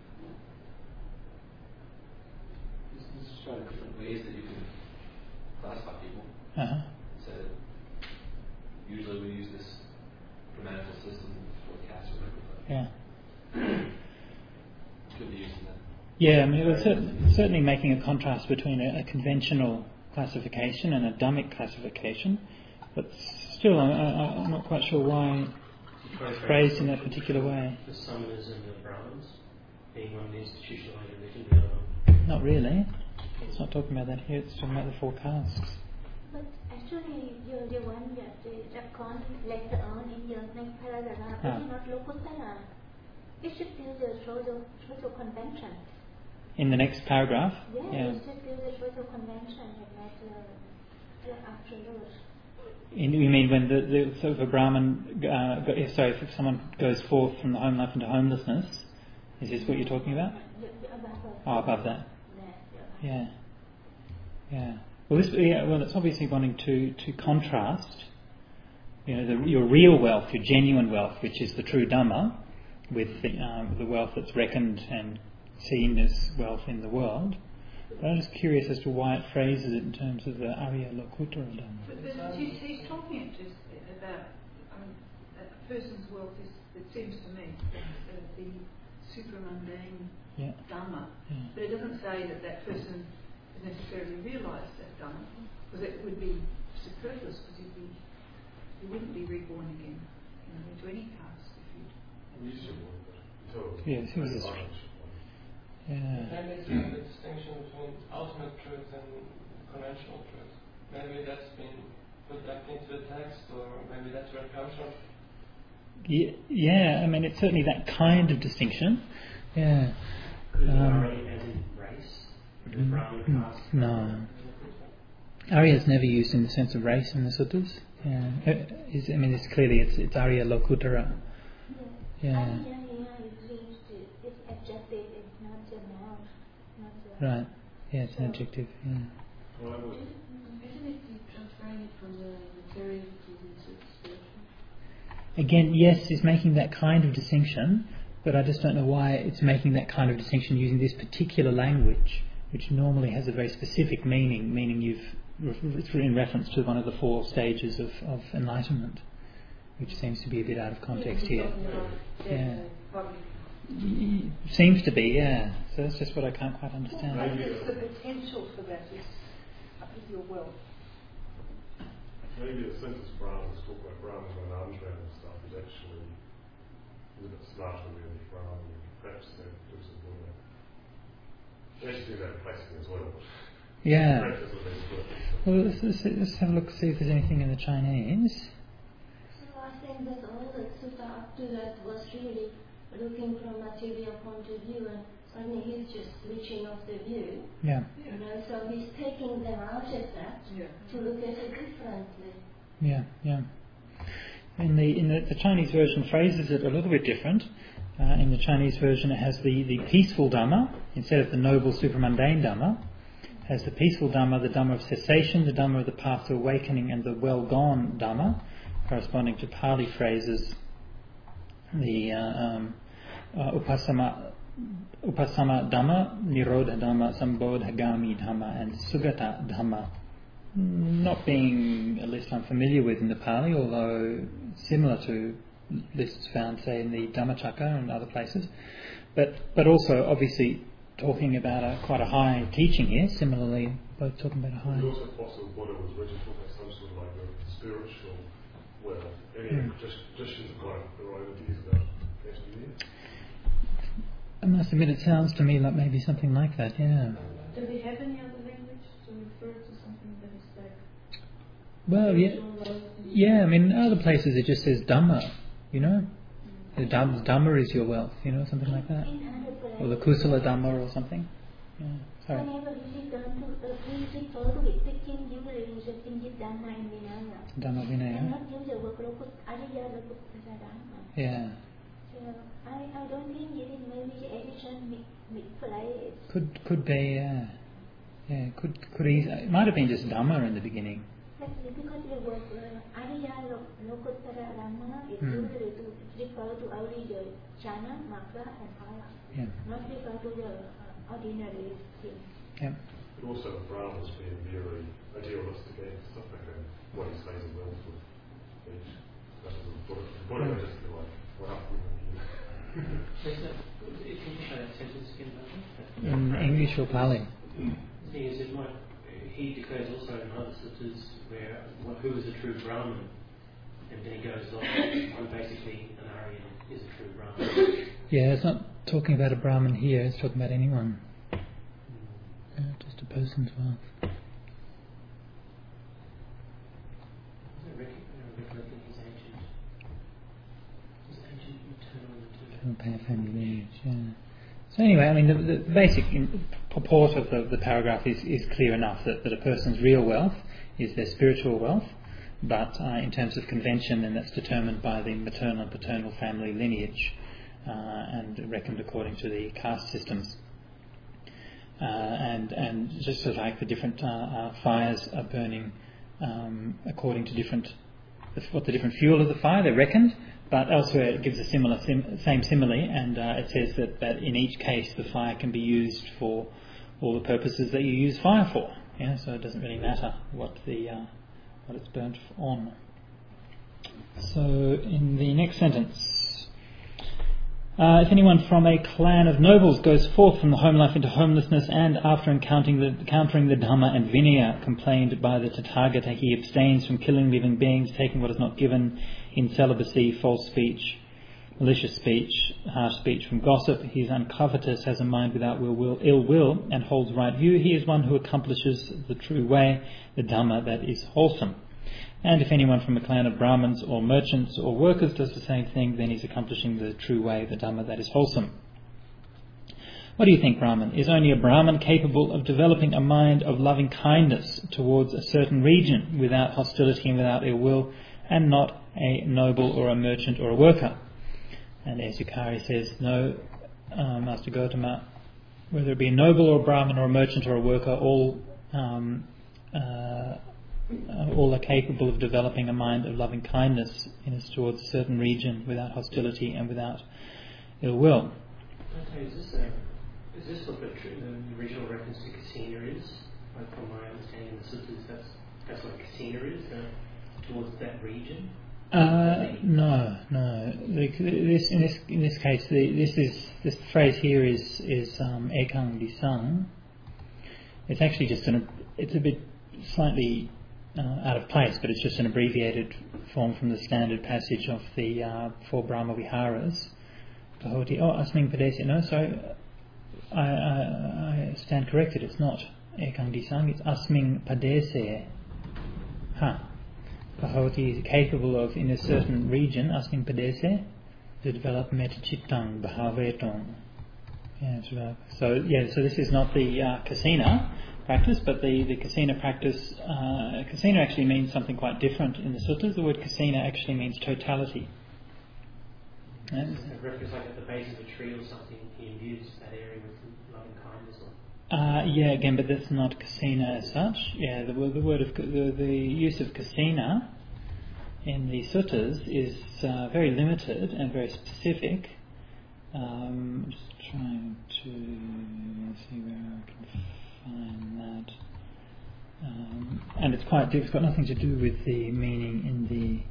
S6: This is trying different ways that you can classify people. So usually we use this grammatical system for caste or whatever.
S1: Yeah.
S6: Could be using that.
S1: Yeah, I mean, it was certainly making a contrast between a conventional classification and a Dhammic classification, but still I'm not quite sure why it's phrased in that particular way.
S5: The Samanas and the Brahmins being one institutionalized religion, the other one.
S1: Not really. It's not talking about that here, it's talking about the 4 castes.
S4: But actually, the one that comes later on in your next paragraph is not Lokuttara. It should be the social convention.
S1: In the next paragraph?
S4: Yeah. It should be the social convention that afterwards.
S1: You mean when the sort of a Brahmin, if someone goes forth from the home life into homelessness, is this what you're talking about? Above that. Yeah. Well, it's obviously wanting to contrast, your real wealth, your genuine wealth, which is the true Dhamma, with the wealth that's reckoned and seen as wealth in the world. But I'm just curious as to why it phrases it in terms of the Arya Lokuttara Dhamma.
S2: But he's talking about a person's wealth is, it seems to me, the supramundane Dhamma. Yeah. But it doesn't say that person necessarily realised that Dhamma, because it would be superfluous, because you wouldn't be reborn again into any caste if
S1: Yes, he was. Yeah.
S3: Maybe it's the distinction between ultimate truth and conventional truth. Maybe that's been put back into the text, or maybe that's where it comes from.
S1: Yeah, I mean, it's certainly that kind of distinction. Yeah.
S5: Could it be Arya as in race? Brahmin caste?
S1: No. Arya is never used in the sense of race in the suttas. Yeah. It's clearly it's Arya Lokuttara. Yeah.
S4: Arya is used, it's adjective, it's not a noun.
S1: Right. Yeah, it's an adjective. Yeah.
S2: Isn't it transferring it from the material to the spiritual?
S1: Again, yes, it's making that kind of distinction, but I just don't know why it's making that kind of distinction using this particular language, which normally has a very specific meaning it's in reference to one of the 4 stages of enlightenment, which seems to be a bit out of context here. Yeah. Seems to be, yeah. So that's just what I can't quite understand.
S2: Maybe it's the potential for that is your wealth.
S7: Maybe a sentence Brahmins talk about Brahmins and Andhra and stuff is actually a little bit smarter than the Brahmin. Perhaps they're some Buddha. They actually do that in placing as well.
S1: Yeah. Well, let's have a look, see if there's anything in the Chinese.
S4: So I think that all the sutta up to that was really looking from material point of view, and suddenly he's just switching off the view.
S1: Yeah.
S4: So he's taking them out of that to look at it differently.
S1: Yeah. In the Chinese version phrases it a little bit different. In the Chinese version it has the peaceful Dhamma instead of the noble supramundane Dhamma. It has the peaceful Dhamma, the Dhamma of cessation, the Dhamma of the path to awakening, and the well-gone Dhamma, corresponding to Pali phrases. The Upasama Dhamma, Nirodha Dhamma, Sambodhagami Dhamma, and Sugata Dhamma. Not being a list I'm familiar with in the Pali, although similar to lists found, say, in the Dhammacakka and other places. But also, obviously, talking about quite a high teaching here. Similarly, both talking about a high.
S7: It's also possible Buddha was really talking about some sort of like a spiritual wealth. Any traditions have got their own ideas about it.
S1: I must admit, it sounds to me like maybe something like that. Yeah.
S2: Do we have any other language to refer to something that is like?
S1: Well, yeah. I mean, in other places it just says Dhamma. You know, the Dhamma is your wealth. You know, something like that. Or the Kusala Dhamma or something. Yeah. Sorry.
S4: Whenever we refer to it, thinking usually we should think it Dhamma and Vinaya.
S1: Dhamma Vinaya.
S4: And not use the word Ariya Lokuttara Dhamma.
S1: Yeah.
S4: So I don't think it is maybe addition mid-place.
S1: Could be, yeah. Could easily. It might have been just Dhamma in the beginning.
S4: Exactly, because the word Ariya Lokuttara Dhamma is usually to refer to only the jhana, magga, and phala.
S1: Yeah.
S4: Not refer to the ordinary thing.
S1: Yeah.
S7: But also the Brahmins being very idealistic and stuff like that. What he says is well for each. That's what the Buddha just be like, what up with
S5: Can you say that sentence again, Barbara?
S1: In English or Pali?
S5: The thing is, he declares also in other suttas where who is a true Brahmin, and then he goes on, I'm basically an Aryan is a true Brahmin.
S1: Yeah, it's not talking about a Brahmin here, it's talking about anyone. Just a person's wealth. Family lineage, yeah. So anyway, I mean, the basic purport of the paragraph is clear enough that a person's real wealth is their spiritual wealth, but in terms of convention, then that's determined by the maternal and paternal family lineage and reckoned according to the caste systems. And just sort of like the different fires are burning according to what the different fuel of the fire, they're reckoned. But elsewhere it gives a similar same simile, and it says that in each case the fire can be used for all the purposes that you use fire for. Yeah, so it doesn't really matter what it's burnt on. So in the next sentence, if anyone from a clan of nobles goes forth from the home life into homelessness, and after encountering the Dhamma and Vinaya complained by the Tathagata, he abstains from killing living beings, taking what is not given, in celibacy, false speech, malicious speech, harsh speech from gossip. He is uncovetous, has a mind without ill will, and holds right view. He is one who accomplishes the true way, the Dhamma that is wholesome. And if anyone from a clan of Brahmins or merchants or workers does the same thing, then he's accomplishing the true way, the Dhamma that is wholesome. What do you think, Brahman? Is only a Brahman capable of developing a mind of loving kindness towards a certain region without hostility and without ill will, and not a noble or a merchant or a worker? And as Yukari says, no, Master Gautama, whether it be a noble or a Brahmin or a merchant or a worker, all are capable of developing a mind of loving kindness towards a certain region without hostility and without ill will.
S5: Okay, is this what the original reference to Kasina is? Like from my understanding of the suttas, that's what Kasina is, towards that region?
S1: No. In this case, this phrase here is ekang disang. It's actually just it's a bit slightly out of place, but it's just an abbreviated form from the standard passage of the 4 Brahma Viharas. Asming Padesi. No, sorry, I stand corrected. It's not ekang disang. It's asming padese. Bahoti is capable of, in a certain region, asming padese, to develop metta-cittang bhavetong. So this is not the Kasina practice, but the Kasina practice. Kasina actually means something quite different in the suttas. The word Kasina actually means totality.
S5: A reference like at the base of a tree or something, he imbues that area with loving kindness.
S1: Again, but that's not Kasina as such. Yeah, the word of the use of Kasina in the suttas is very limited and very specific. I'm just trying to see where I can find that. And it's got nothing to do with the meaning in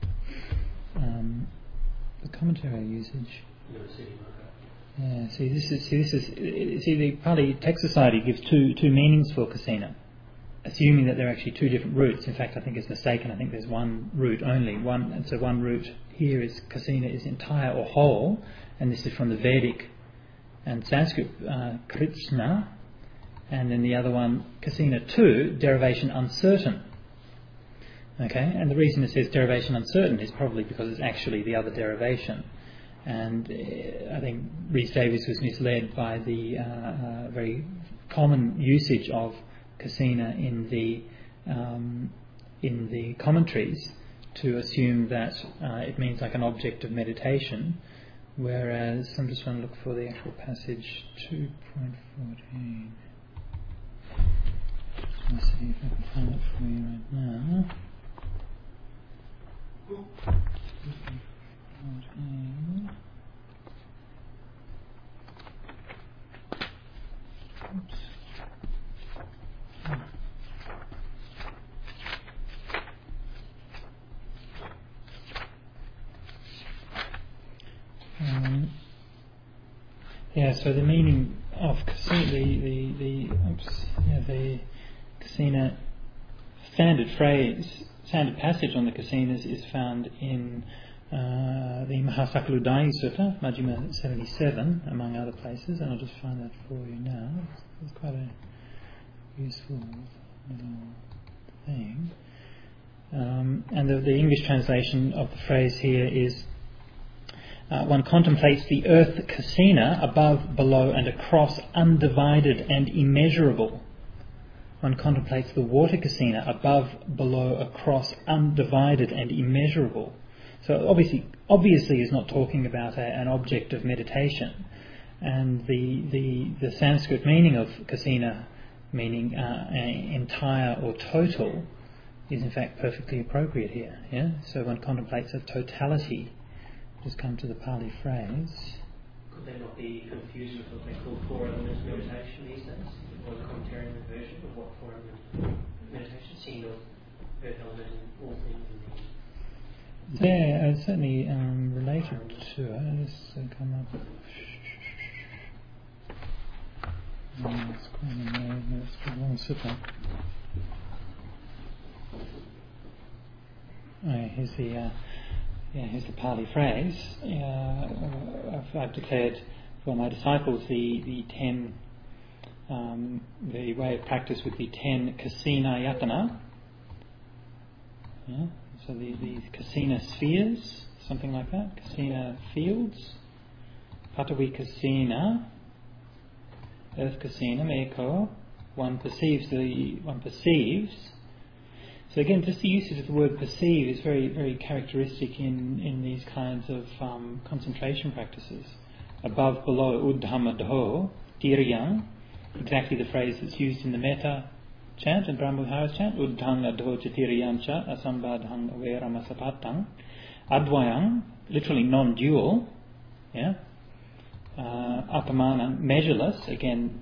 S1: the commentary usage. Yeah, the Pali Text Society gives two meanings for Kasina, assuming that there are actually 2 different roots. In fact, I think it's mistaken. I think there's one root only. One root here is Kasina is entire or whole, and this is from the Vedic and Sanskrit Krishna, and then the other one, Kasina 2, derivation uncertain. Okay, and the reason it says derivation uncertain is probably because it's actually the other derivation. And I think Rhys Davies was misled by the very common usage of Kasina in the commentaries to assume that it means like an object of meditation, whereas I'm just trying to look for the actual passage 2.14. Let's see if I can find it for you right now. 2.14. Oops. So the meaning of Kasina, the Kasina standard passage on the Kasinas is found in the Mahasakaludaya Sutta, Majjhima 77, among other places, and I'll just find that for you now. It's quite a useful little thing. And the English translation of the phrase here is one contemplates the earth Kasina above, below and across, undivided and immeasurable. One contemplates the water Kasina above, below, across, undivided and immeasurable. So obviously is not talking about an object of meditation. And the Sanskrit meaning of Kasina, meaning entire or total, is in fact perfectly appropriate here. Yeah? So one contemplates a totality. Just come to the Pali phrase.
S5: Could they not be confused with what they call 4 elements meditation these days? Or the commentary version of what 4 elements meditation, seeing the earth element in all things?
S1: They're certainly related to it. Let's come up. It's quite a long sutta. Here's the Pali phrase. I've declared for my disciples the 10, the way of practice with the 10 kasina yatana. Yeah? So the kasina spheres, something like that, kasina fields. Patavi kasina, earth kasina, meko. One perceives. So again, just the usage of the word perceive is very, very characteristic in these kinds of concentration practices. Above, below, uddhamadho, tiryang, exactly the phrase that's used in the metta chant and Brahma-Vihara's chant, uddhamadho chatiryang cha asambadhang averamasapatang, advayang, literally non-dual, yeah, apamanang, measureless, again,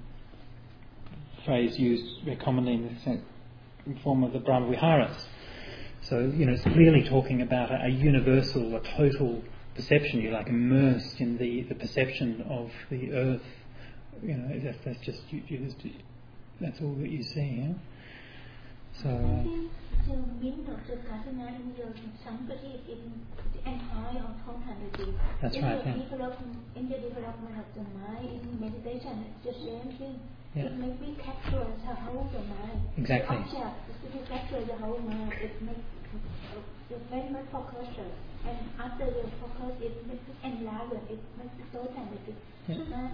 S1: phrase used very commonly in the form of the Brahma-Viharas. So, it's clearly talking about a universal, a total perception. You're like immersed in the perception of the earth. That's just that's all that you see. Yeah? So.
S4: The meaning of the kasina in your somebody in the entire of totality.
S1: That's right.
S4: In the development of the mind, in meditation, it's the same thing.
S1: Yeah.
S4: It makes me capture the whole of the mind.
S1: Exactly.
S4: The object is to capture the whole mind. It makes very much focus. And after the focus, it makes it enlarge. It makes it totality.
S1: Yeah.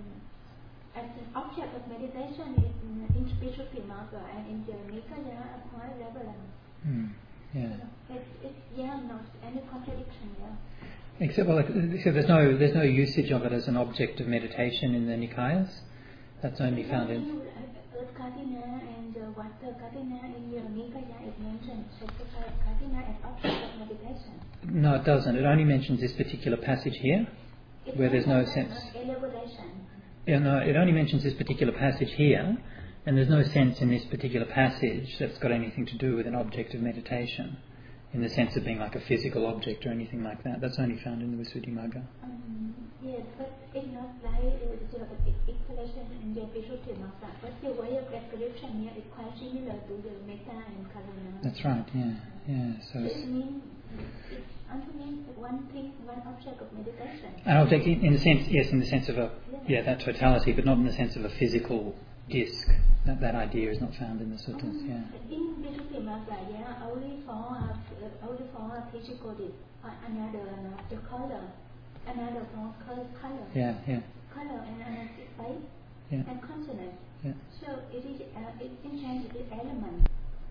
S4: As an object of meditation in spiritual marker and in the Nikaya are quite relevant.
S1: Yeah.
S4: It's not any contradiction. Yeah.
S1: Except, so there's no usage of it as an object of meditation in the Nikayas. That's only found in.
S4: Earth Katina and water Katina in your Nikaya it mentions sacrifice Katina as object of meditation.
S1: No, it doesn't. It only mentions this particular passage here, where there's no sense.
S4: Elaboration.
S1: Yeah, no, it only mentions this particular passage here, and there's no sense in this particular passage that's got anything to do with an object of meditation, in the sense of being like a physical object or anything like that. That's only found in the Visuddhimagga.
S4: Yes, but it's not like the explanation in the Visuddhimagga, but the way of description here is quite similar to the Metta and Karuna.
S1: That's right, yeah. So
S4: it means it's only one thing, one object of meditation.
S1: An object in the sense, yes, in the sense of that totality, but not in the sense of a physical disc. That idea is not found in the suttas. Yeah.
S4: In Visuddhimagga, only for physical disc, another the color, another for color.
S1: Yeah.
S4: Color and another space and consonant.
S1: Yeah.
S4: So it is it changes the element.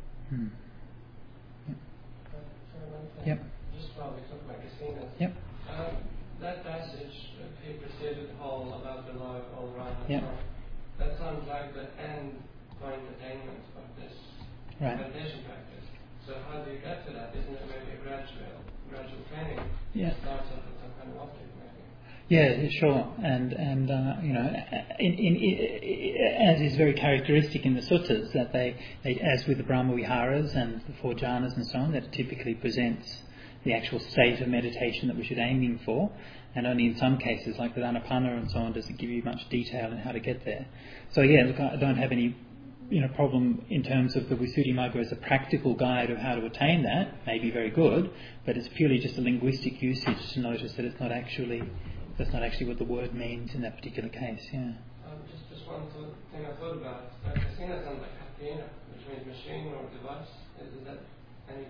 S1: Yep.
S3: Just while we talk about kasinas.
S1: Yep.
S3: That passage, he preceded whole, about below, all around, and
S1: Yep.
S3: so on. That sounds like the end point attainment of this meditation practice. So how do you get to that? Isn't it maybe a gradual training?
S1: Yeah.
S3: Starts off with some kind of object, maybe.
S1: Yeah, sure. And as is very characteristic in the suttas, that they as with the Brahma Viharas and the 4 jhanas and so on, that it typically presents the actual state of meditation that we should aiming for, and only in some cases, like with Anapana and so on, does it give you much detail in how to get there. So yeah, look, I don't have any problem in terms of the Visuddhimagga as a practical guide of how to attain that. May be very good, but it's purely just a linguistic usage to notice that that's not actually what the word means in that particular case. Yeah.
S3: Just one thing I thought about. Kasina sounds like katina, which means machine or device. Is that any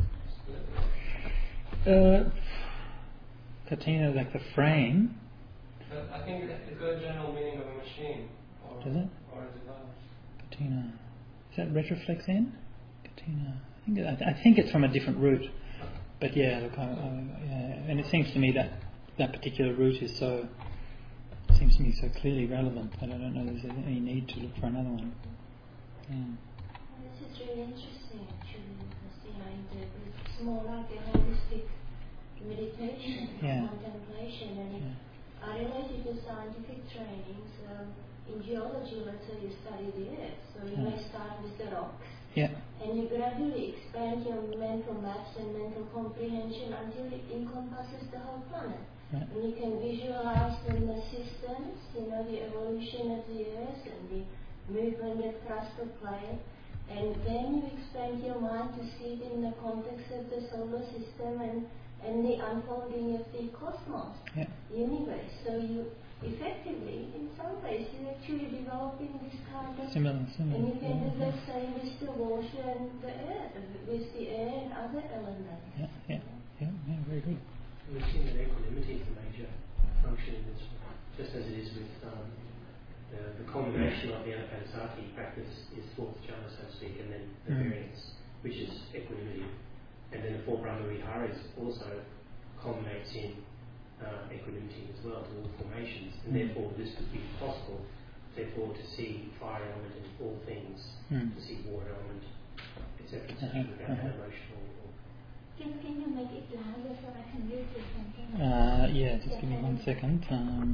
S3: split?
S1: Katina, like the frame.
S3: But I think it's got a general meaning of a machine or a device.
S1: Katina. Is that retroflex in? Katina. I think it's from a different root. But yeah, look, and it seems to me that particular root seems to me so clearly relevant that I don't know there's any need to look for another one. Yeah.
S8: This is really interesting actually, because it's more like a holistic meditation, contemplation, and I related to scientific training. So in geology, let's say you study the earth, so you may start with the rocks, and you gradually expand your mental maps and mental comprehension until it encompasses the whole planet. And you can visualize the systems, the evolution of the earth and the movement of crust of planet, and then you expand your mind to see it in the context of the solar system and and the unfolding of the cosmos, universe. So you effectively, in some ways, you're actually developing this kind of
S1: similar.
S8: And you can do the same with the water and the air, with the air and other elements.
S1: Yeah, very good.
S5: We've seen that equanimity is a major function in this, just as it is with the combination of the Anapanasati practice is fourth jhana, so to speak, and then the variance, which is equanimity. And then the four Brahma Viharas also culminates in equanimity as well to all formations, and therefore this would be possible, therefore to see fire element in all things, to see water element, etc. Without that emotional.
S4: Can you make it louder so I can use it something?
S1: Yeah, just give me 1 second.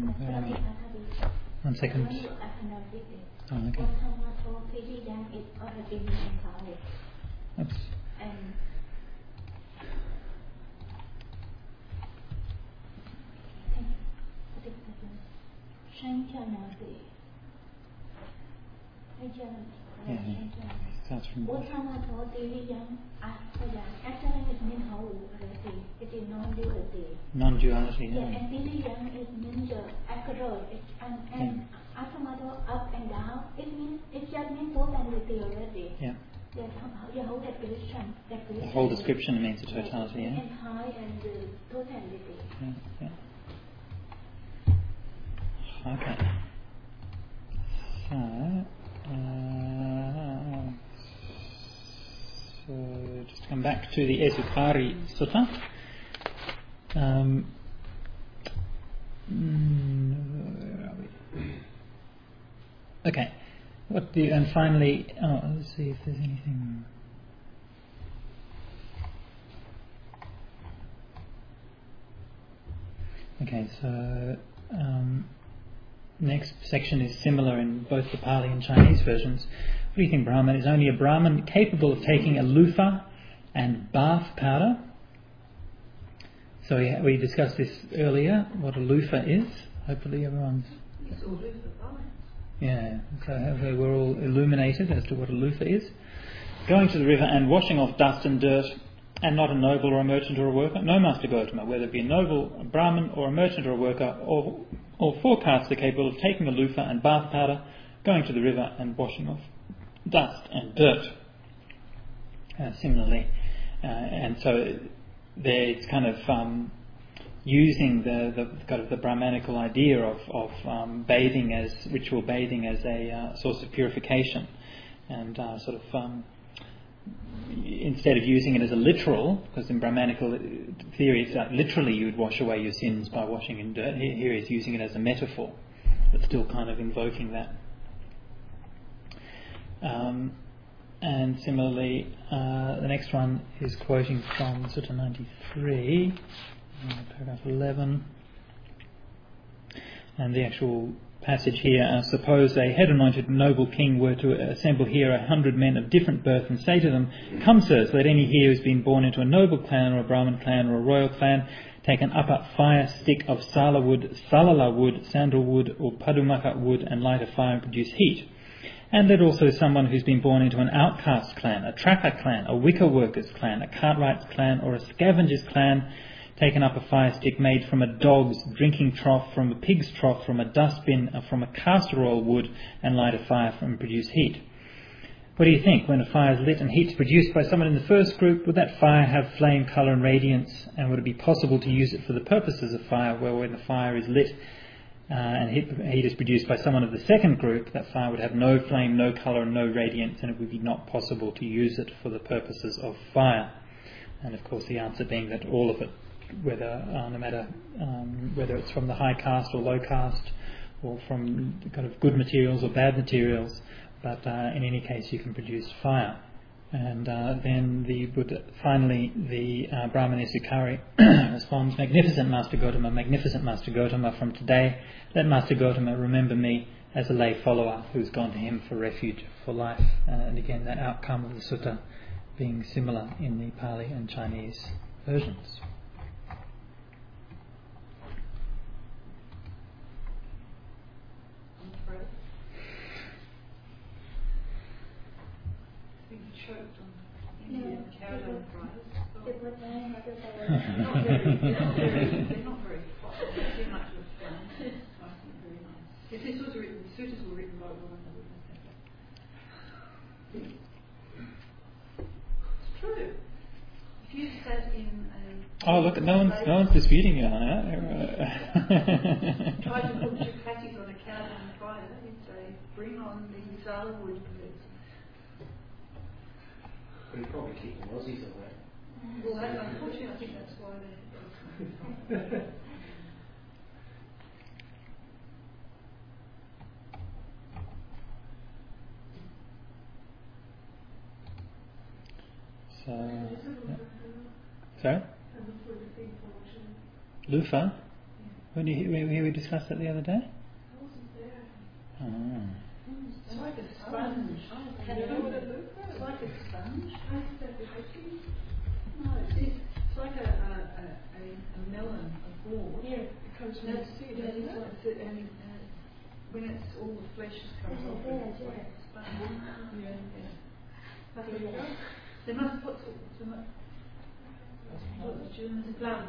S1: One second. Oh, okay. Oops. Starts from non-duality.
S4: Yeah, and Diriyam is means accurate, and Atamato up and down. It just means totality already.
S1: Yeah.
S4: The whole description.
S1: The whole description means the totality.
S4: And high and totality.
S1: Yeah. Okay. So just come back to the Esukari Sutta. Where are we? Okay. And finally, let's see if there's anything. Okay, so next section is similar in both the Pali and Chinese versions. What do you think, Brahman? Is only a Brahman capable of taking a loofah and bath powder? So we discussed this earlier, what a loofah is. Hopefully everyone's... Yeah, so we're all illuminated as to what a loofah is. Going to the river and washing off dust and dirt, and not a noble or a merchant or a worker. No Master Gotama, whether it be a noble, a Brahmin or a merchant or a worker, or four castes are capable of taking a loofah and bath powder, going to the river and washing off dust and dirt. Similarly, and so there it's kind of using the Brahmanical idea of bathing as ritual bathing as a source of purification, and instead of using it as a literal, because in Brahmanical theory it's that literally you would wash away your sins by washing in dirt. Here he's using it as a metaphor, but still kind of invoking that. And similarly, the next one is quoting from Sutta 93, paragraph 11, and the actual passage here, suppose a head-anointed noble king were to assemble here 100 men of different birth and say to them, "Come, sirs, let any here who has been born into a noble clan or a Brahmin clan or a royal clan take an upper fire stick of sala wood, salala wood, sandalwood or padumaka wood and light a fire and produce heat. And let also someone who's been born into an outcast clan, a trapper clan, a wicker workers clan, a cartwright's clan or a scavenger's clan taken up a fire stick made from a dog's drinking trough, from a pig's trough, from a dustbin, from a castor oil wood, and light a fire and produce heat." What do you think? When a fire is lit and heat is produced by someone in the first group, would that fire have flame, colour and radiance? And would it be possible to use it for the purposes of fire, where when the fire is lit and heat is produced by someone of the second group, that fire would have no flame, no colour and no radiance, and it would be not possible to use it for the purposes of fire? And of course the answer being that all of it, whether no matter whether it's from the high caste or low caste, or from kind of good materials or bad materials, but in any case you can produce fire. And then the Buddha, finally the Brahmana Esukari responds, "Magnificent Master Gotama, from today let Master Gotama remember me as a lay follower who's gone to him for refuge for life." And again, that outcome of the sutta being similar in the Pali and Chinese versions.
S2: Choked on Indian Caroline fries.
S4: They were saying that
S2: they're not very hot. They're too much of a flame. I think very nice. If this was written, sutras were written by women, they wouldn't have that. It's true. If you sat in a...
S1: Oh, look, no one's disputing you, Anna.
S2: Tried to put chapatis on a couch on fire, you'd say, bring on the Zala wood.
S5: We probably keep the Aussies away.
S2: Well, unfortunately, I think that's why they...
S1: So, yeah. Sorry? Lufa? When we discussed that the other day?
S2: I wasn't there.
S1: Oh.
S2: It's like a sponge. It's like a sponge. No, it's like a melon, a ball. Yeah, it comes from the seed. And when it's all the flesh comes off, it's like a sponge. Yeah. They must put some. The plant.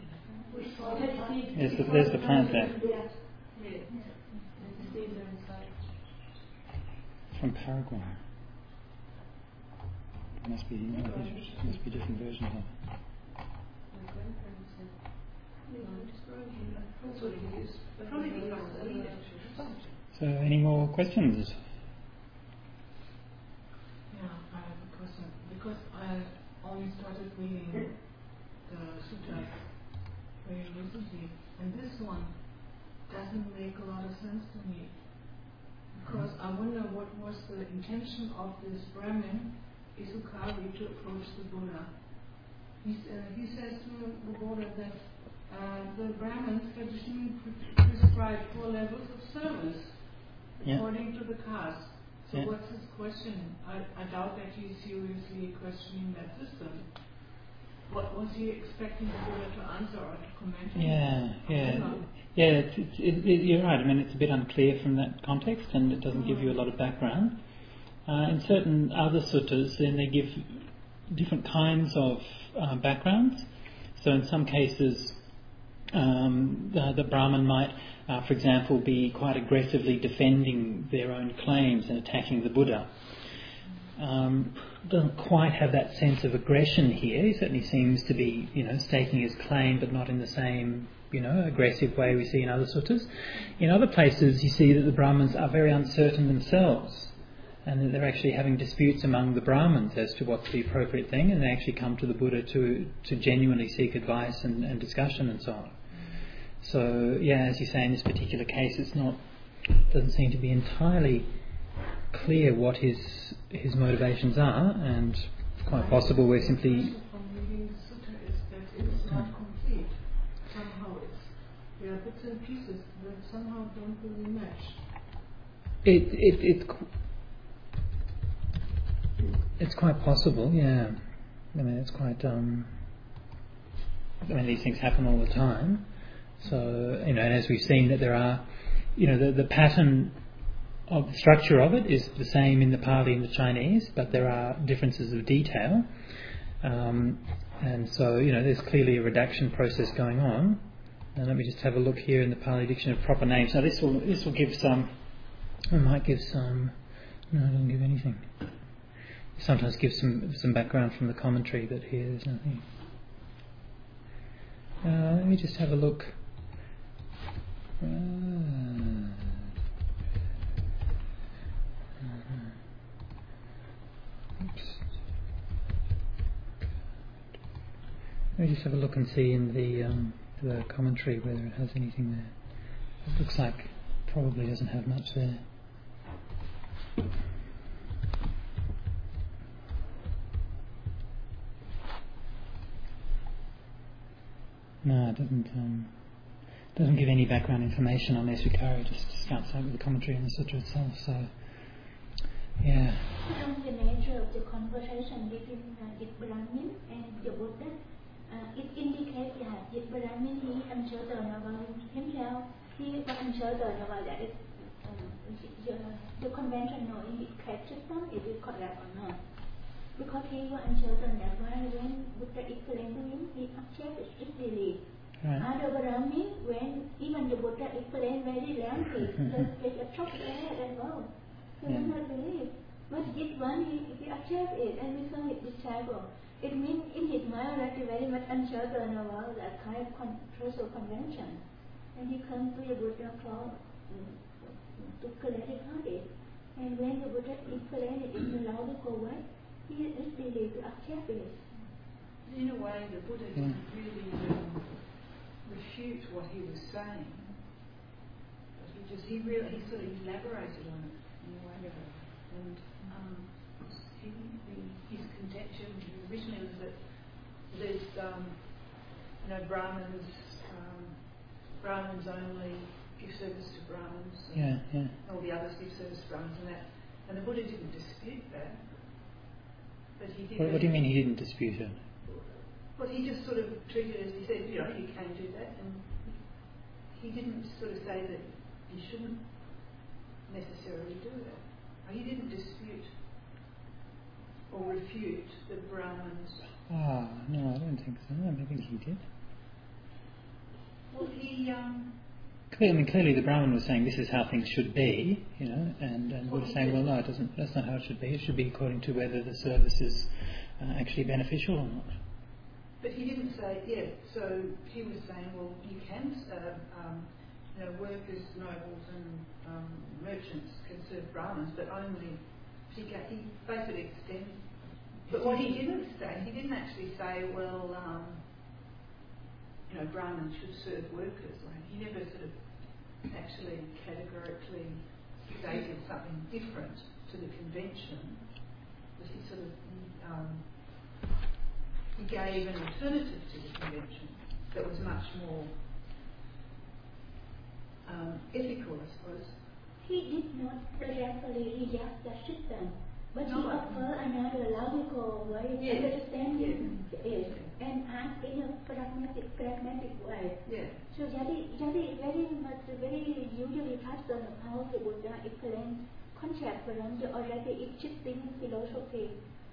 S1: Yes, there's the plant there.
S2: Yeah. The seeds are inside.
S1: From Paraguay. Must be different versions of it.
S2: That's what it is. Probably because they eat it.
S1: So, any more questions?
S9: Yeah, I have a question. Because I only started reading the sutras very recently, and this one doesn't make a lot of sense to me. Because I wonder what was the intention of this Brahmin, Isukari, to approach the Buddha. He says to the Buddha that the Brahmins traditionally prescribe 4 levels of service according to the caste. So what's his question? I doubt that he's seriously questioning that system. What was he expecting the Buddha to answer or to comment on?
S1: You're right. I mean, it's a bit unclear from that context, and it doesn't give you a lot of background. In certain other suttas, then they give different kinds of backgrounds. So in some cases, the Brahmin might, for example, be quite aggressively defending their own claims and attacking the Buddha. Doesn't quite have that sense of aggression here. He certainly seems to be, staking his claim, but not in the same, aggressive way we see in other suttas. In other places, you see that the Brahmins are very uncertain themselves, and that they're actually having disputes among the Brahmins as to what's the appropriate thing, and they actually come to the Buddha to genuinely seek advice and discussion and so on. So, as you say, in this particular case, doesn't seem to be entirely clear what his motivations are, and it's quite possible we're simply...
S9: From reading the sutta is that it's not complete. Somehow there are bits and pieces that somehow don't really match.
S1: It's quite possible, yeah. I mean, it's quite... these things happen all the time. So, and as we've seen that there are, the pattern of the structure of it is the same in the Pali and the Chinese, but there are differences of detail. And so, there's clearly a redaction process going on. And let me just have a look here in the Pali Dictionary of Proper Names. Now this will give some, it might give some, no, it doesn't give anything. It sometimes gives some background from the commentary, but here there's nothing. Let me just have a look. Let me just have a look and see in the commentary whether it has anything there. It looks like probably doesn't have much there. No, it doesn't give any background information on Esukari, just starts out with the commentary on the sutra itself. So, yeah.
S4: The nature of the conversation between the Brahmin and the Buddha, it indicates that the Brahmin he uncertain about himself. He was uncertain about that. The conventional indicated system, is it correct or not? because he was uncertain. That's why when Buddha explained to him, he accepted strictly. Other Brahmin, when even the Buddha explained very lengthy, they shocked their head as well. They did not believe. But this one, he accepted it and became his disciple. It means in his mind that he very much uncertain about that kind of social convention. And he comes to the Buddha to clarify it. And when the Buddha explained it in a logical way, he is ready to accept it.
S2: In a way, the Buddha didn't really refute what he was saying. He sort of elaborated on it in a way. And his contention originally was that there's, Brahmins only give service to Brahmins, and all the others give service to Brahmins, and the Buddha didn't dispute that. But he did.
S1: What do you mean he didn't dispute it?
S2: Well, he just sort of treated it as he said, you can do that, and he didn't sort of say that you shouldn't necessarily do that. He didn't dispute or refute the Brahmins.
S1: No, I don't think so. I think he did.
S2: Well,
S1: Clearly the Brahmin was saying this is how things should be, and Buddha was saying, well, no, it doesn't. That's not how it should be. It should be according to whether the service is actually beneficial or not.
S2: But he didn't say, so he was saying, well, you can, workers, nobles and merchants can serve Brahmins, but only, he basically extended. But what he didn't say, he didn't actually say, well, Brahmins should serve workers. He never sort of actually categorically stated something different to the convention, but he sort of he gave an alternative to the convention that was much more ethical, I suppose.
S4: He did not directly reject the system, but he offered another logical way of understanding it and act in a pragmatic way. So Jadi very usually touched on how the Buddha explained concept from the already existing philosophy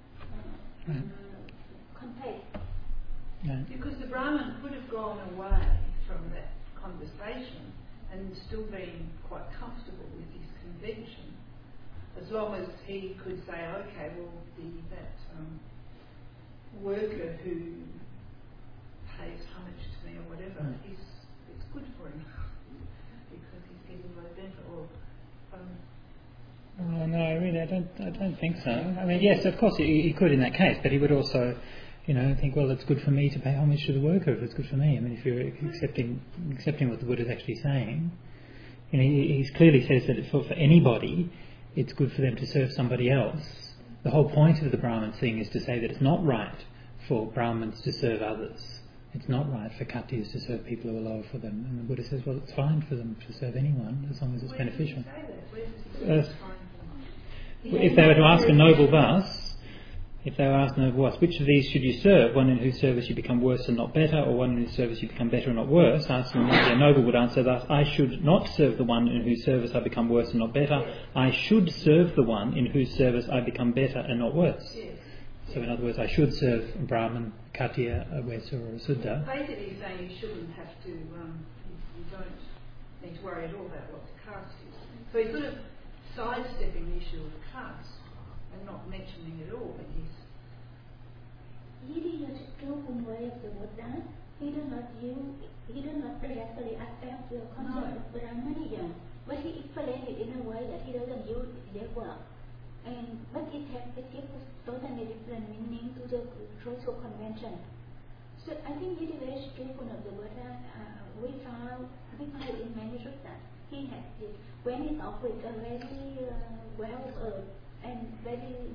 S4: context.
S2: Because the Brahmin could have gone away from that conversation and still been quite comfortable with his convention, as long as he could say, okay, well, that worker who pays homage to me or whatever, it's good for him because he's getting my benefit.
S1: I don't think so. I mean, yes, of course he could in that case, but he would also, think, well, it's good for me to pay homage to the worker if it's good for me. I mean, if you're accepting what the Buddha is actually saying, he clearly says that for anybody, it's good for them to serve somebody else. The whole point of the Brahmin thing is to say that it's not right for Brahmins to serve others. It's not right for Khattiyas to serve people who are lower for them. And the Buddha says, well, it's fine for them to serve anyone as long as it's beneficial. If they were to ask a noble thus, which of these should you serve? One in whose service you become worse and not better, or one in whose service you become better and not worse? Asking a noble would answer thus: I should not serve the one in whose service I become worse and not better. I should serve the one in whose service I become better and not worse. So in other words, I should serve a Brahmin, Khattiya, a Wesa or a Suddha.
S2: Basically he's saying you shouldn't have to, you don't need to worry at all about what the caste is. So he's sort of sidestepping the issue of caste and not mentioning it at all in his...
S4: He did not go from way of the Buddha. He did not directly attack the concept of Brahmaniya, but he explained it in a way that he doesn't use therefore. But it gives totally different meaning to the social convention. So I think it is very skillful of the Buddha. We find in many suttas he had this. When he talked with a very well and very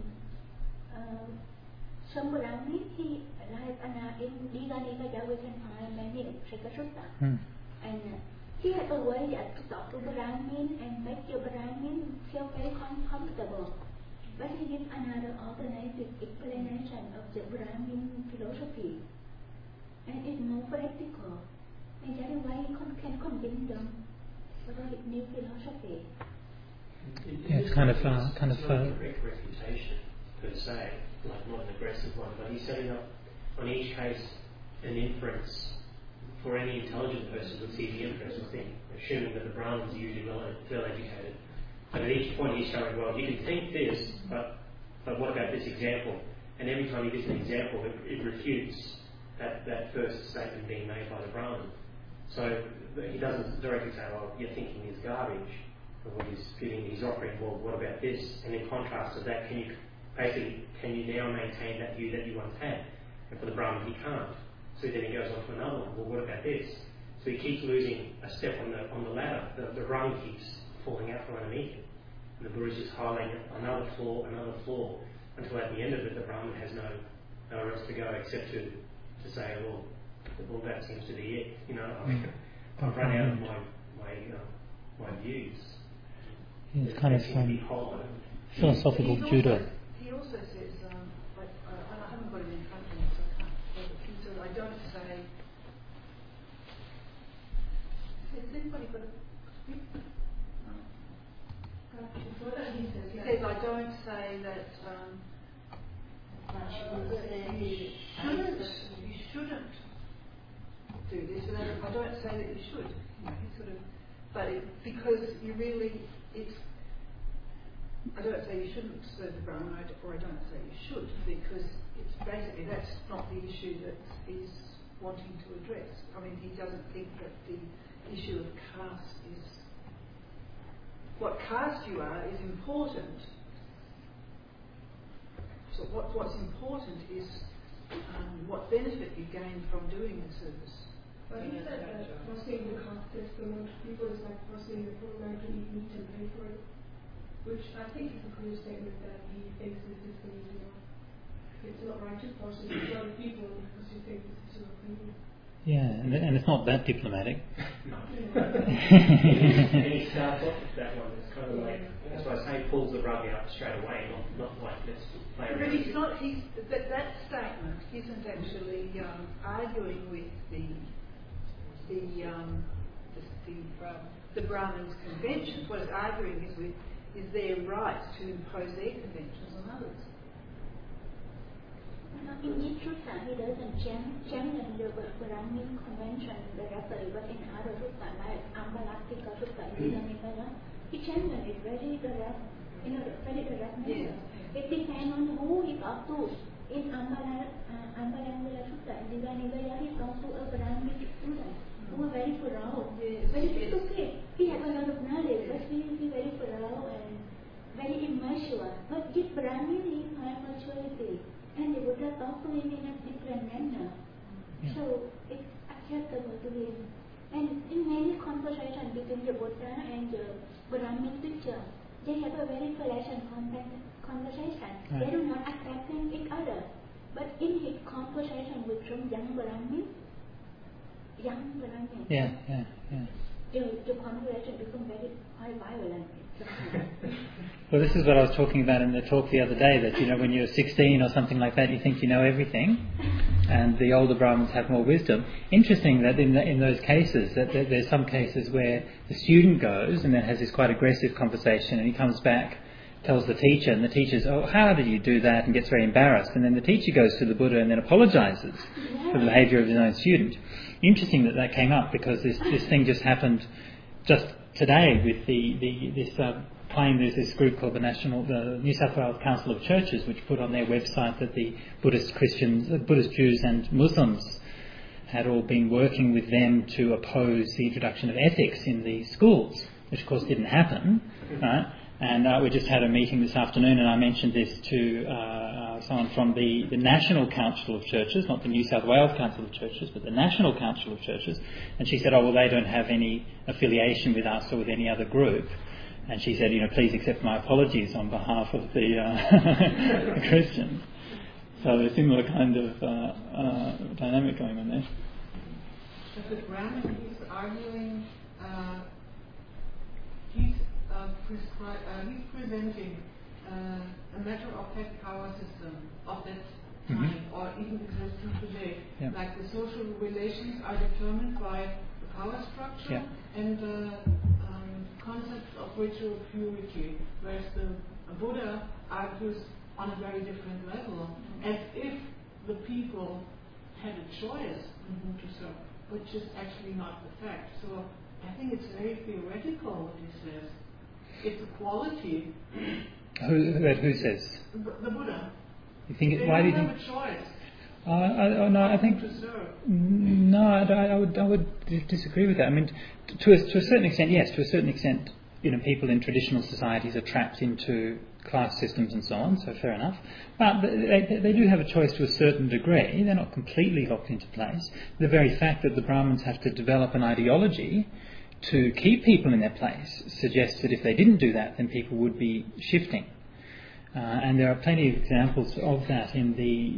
S4: some Brahmin, he like in Diganika we can find many Sutta. And he had a way to talk to Brahmin and make your Brahmin feel very comfortable. But he gives another alternative explanation of the Brahmin philosophy, and it's more practical. And that is why he can convince them about new philosophy.
S1: Yeah, it's kind of
S5: correct refutation. per se, like not an aggressive one, but he's setting up on each case an inference for any intelligent person would see the inference of thing, assuming that the Brahmins are usually well educated. But at each point he's showing, well, you can think this, but what about this example? And every time he gives an example, it refutes that first statement being made by the Brahmin. So he doesn't directly say, well, your thinking is garbage, for what he's giving. He's offering, well, what about this? And in contrast to that, can you now maintain that view that you once had? And for the Brahmin, he can't. So then he goes on to another one. Well, what about this? So he keeps losing a step on the ladder. The rung keeps falling out from underneath him. And the Buddha's just highlighting another floor, until at the end of it, the Brahmin has nowhere else to go except to say, well, that seems to be it. I've run out of my views.
S1: It's kind of philosophical judo.
S2: He also says, I haven't got it in front of me, so I can't. He says, I don't say. Has anybody got a script? He says, I don't say that. You shouldn't do this, and I don't say that you should. Because you really, I don't say you shouldn't serve the Brahmin, or I don't say you should, because it's basically that's not the issue that he's wanting to address. I mean, he doesn't think that the issue of caste is what caste you are is important. So what's important is what benefit you gain from doing the service.
S10: But he said that crossing the caste system on people is like crossing the program to eat meat and pay for it, which I think is a clear statement that he thinks the system is it's not right to prosecute other people because you think this is your opinion.
S1: Yeah, and it's not that diplomatic.
S5: And he starts off with that one. It's kind of like, that's why I say he pulls the rug out straight away, not like let's play around.
S2: But he's not. That statement isn't actually arguing with the Brahmins' conventions. What it's arguing is their right to impose their conventions on others.
S4: In Sutta, he doesn't champion the Brahmin convention directly, but in other Sutta, like Ambalattika Sutta, he champions it very direct, very direct manner. It depends on who he talks to. In Ambalattika Sutta, in Niganigaya, he talks to a Brahmin student who are very proud, very stupid. He has a lot of knowledge, but he is very proud and very immature. But this Brahmin, he finds maturity. And the Buddha talked to him in a different manner. Yeah. So it's acceptable to him. And in many conversations between the Buddha and the Brahmin teacher, they have a very pleasant conversation. Right. They do not attack each other. But in his conversation with some young Brahmin, the conversation becomes very violent.
S1: Well, this is what I was talking about in the talk the other day, that when you're 16 or something like that, you think you know everything, and the older Brahmins have more wisdom. Interesting that in those cases, that there's some cases where the student goes and then has this quite aggressive conversation, and he comes back, tells the teacher, and the teacher's, oh, how did you do that, and gets very embarrassed, and then the teacher goes to the Buddha and then apologises for the behaviour of his own student. Interesting that came up, because this thing just happened just today with this claim. There's this group called the New South Wales Council of Churches, which put on their website that the Buddhist Jews and Muslims had all been working with them to oppose the introduction of ethics in the schools, which of course didn't happen, right? And we just had a meeting this afternoon, and I mentioned this to someone from the National Council of Churches, not the New South Wales Council of Churches, but the National Council of Churches. And she said, oh, well, they don't have any affiliation with us or with any other group. And she said, please accept my apologies on behalf of the Christians. So there's a similar kind of dynamic going on there.
S9: But the Brahmin, he's arguing, he's presenting a matter-of-fact power system of that time, or even existing today. Yeah. Like the social relations are determined by the power structure and the concept of ritual purity, whereas the Buddha argues on a very different level, as if the people had a choice to serve, which is actually not the fact. So I think it's very theoretical what he says. It's a quality.
S1: Who says?
S9: The Buddha.
S1: You think?
S9: They
S1: Why do you
S9: don't
S1: think?
S9: have a choice.
S1: No, I think. No, I would disagree with that. I mean, to a certain extent, yes. To a certain extent, people in traditional societies are trapped into class systems and so on. So fair enough. But they do have a choice to a certain degree. They're not completely locked into place. The very fact that the Brahmins have to develop an ideology to keep people in their place suggests that if they didn't do that, then people would be shifting. And there are plenty of examples of that in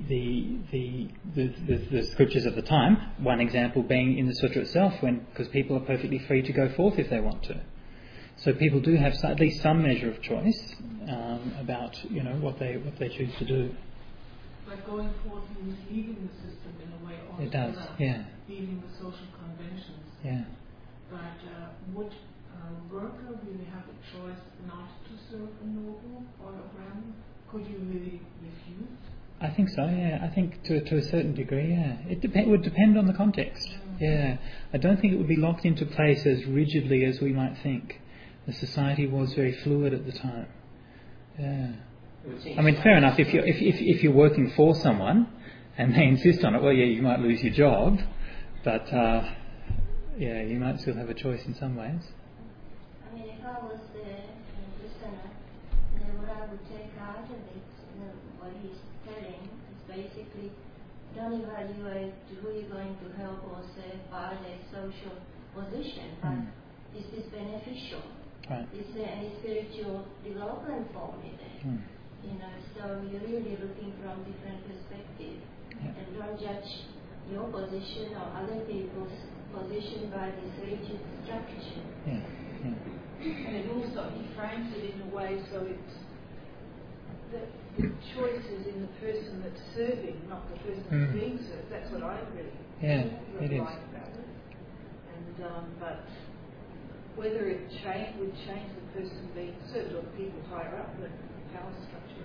S1: the scriptures of the time. One example being in the sutra itself, because people are perfectly free to go forth if they want to. So people do have at least some measure of choice about what they choose to do.
S9: But going forth means leaving the system in a way, or
S1: it does, yeah.
S9: Leaving the social conventions.
S1: Yeah.
S9: But would a worker really have a choice not to serve a noble or a Brahmin? Could you really refuse?
S1: I think so, yeah. I think to a certain degree, yeah. It would depend on the context. Yeah. I don't think it would be locked into place as rigidly as we might think. The society was very fluid at the time. Yeah. I mean, fair enough. If you're working for someone and they insist on it, well, yeah, you might lose your job, but you might still have a choice in some ways.
S8: I mean, if I was the listener, then what I would take out of it, what he's telling, is basically don't evaluate who you're going to help or save by their social position, but is this beneficial?
S1: Right.
S8: Is there any spiritual development for me there? So you're really looking from different perspectives, and don't judge your position or other people's position by this rigid structure.
S2: And it also, he frames it in a way so it's the choice is in the person that's serving, not the person that's being served. That's what I really like about it. And but whether it would change the person being served or the people higher up the power structure.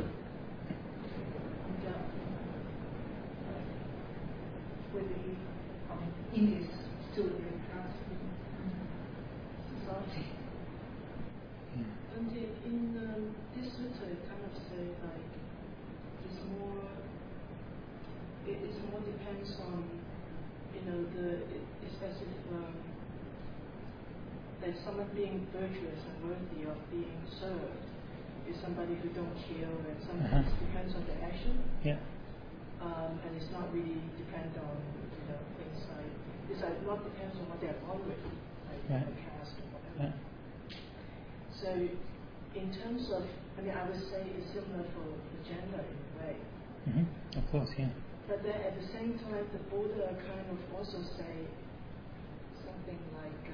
S2: And whether India's still a very caste society.
S10: And in this sutta, it kind of say like it more depends on especially that someone being virtuous and worthy of being served is somebody who don't kill, and sometimes it depends on the action. And it's not really depend on things like it's like not depends on what they're born with, like caste or whatever. So in terms of, I would say it's similar for the gender in a way.
S1: Of course, yeah.
S10: But then at the same time, the Buddha kind of also say something like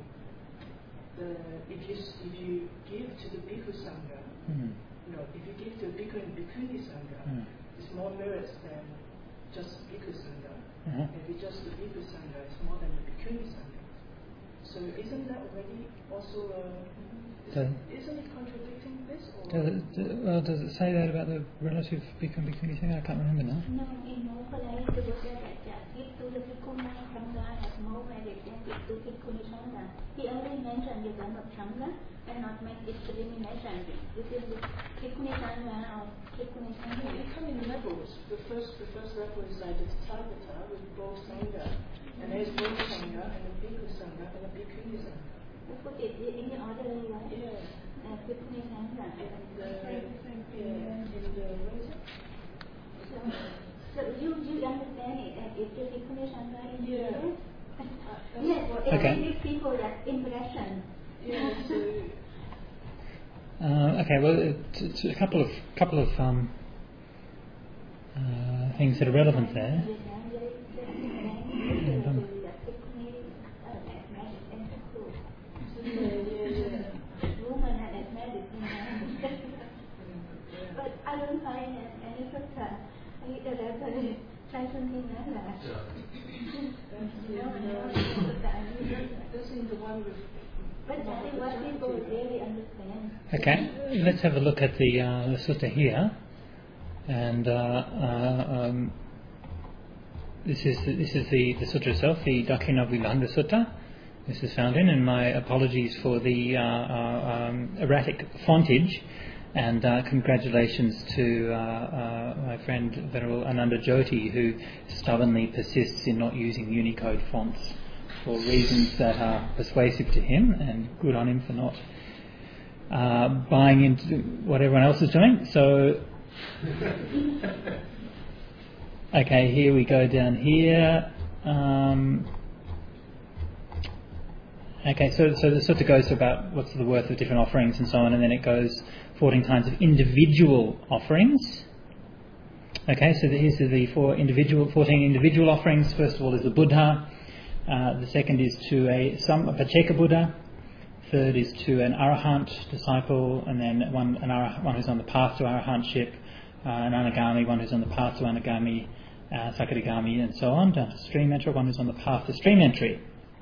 S10: if you give to the Bhikkhu Sangha, if you give to the Bhikkhu and Bhikkhuni Sangha, it's more merits than just Bhikkhu Sangha. If it's just the Bhikkhu Sangha, it's more than the Bhikkhuni Sangha. So isn't that already also isn't it contradicting this? Or
S1: does it say that about the relative Bhikkhu and Bhikkhuni Sangha? I can't remember now.
S4: No, in more polite, the Buddha that give to the Bhikkhuni Sangha has more merit than give to Bhikkhuni Sangha. He only mentioned the term of Sangha and not make discrimination within the Bhikkhuni Sangha or Bhikkhuni Sangha.
S10: They come in levels. The first level is like the Tathagata with both Sangha, and there's both Sangha and the Bhikkhu Sangha and the Bhikkhuni Sangha.
S4: We put it in the order, right?
S10: Yeah.
S4: Bhikkhuni Sangha. So you understand it that if the Bhikkhuni Sangha is yes, it gives people that impression.
S1: Okay, well, it's a couple of things that are relevant there.
S4: But I don't find any sutta. Try something like that.
S10: This is the one with.
S4: But I think what people really understand.
S1: Okay, let's have a look at the sutta here. And this is the sutta itself, the Dakkhina Vilandha Sutta. This is found in, and my apologies for the erratic fontage, and congratulations to my friend Venerable Ananda Jyoti, who stubbornly persists in not using Unicode fonts for reasons that are persuasive to him, and good on him for not buying into what everyone else is doing. So, okay, here we go down here. Okay, so the sutta goes about what's the worth of different offerings and so on, and then it goes 14 kinds of individual offerings. Okay, so here's the 14 individual offerings. First of all is the Buddha. The second is to a Pacceka Buddha. Third is to an Arahant disciple, and then one who's on the path to Arahantship, an Anagami, one who's on the path to Anagami, Sakadagami, and so on, down to stream entry, one who's on the path to stream entry.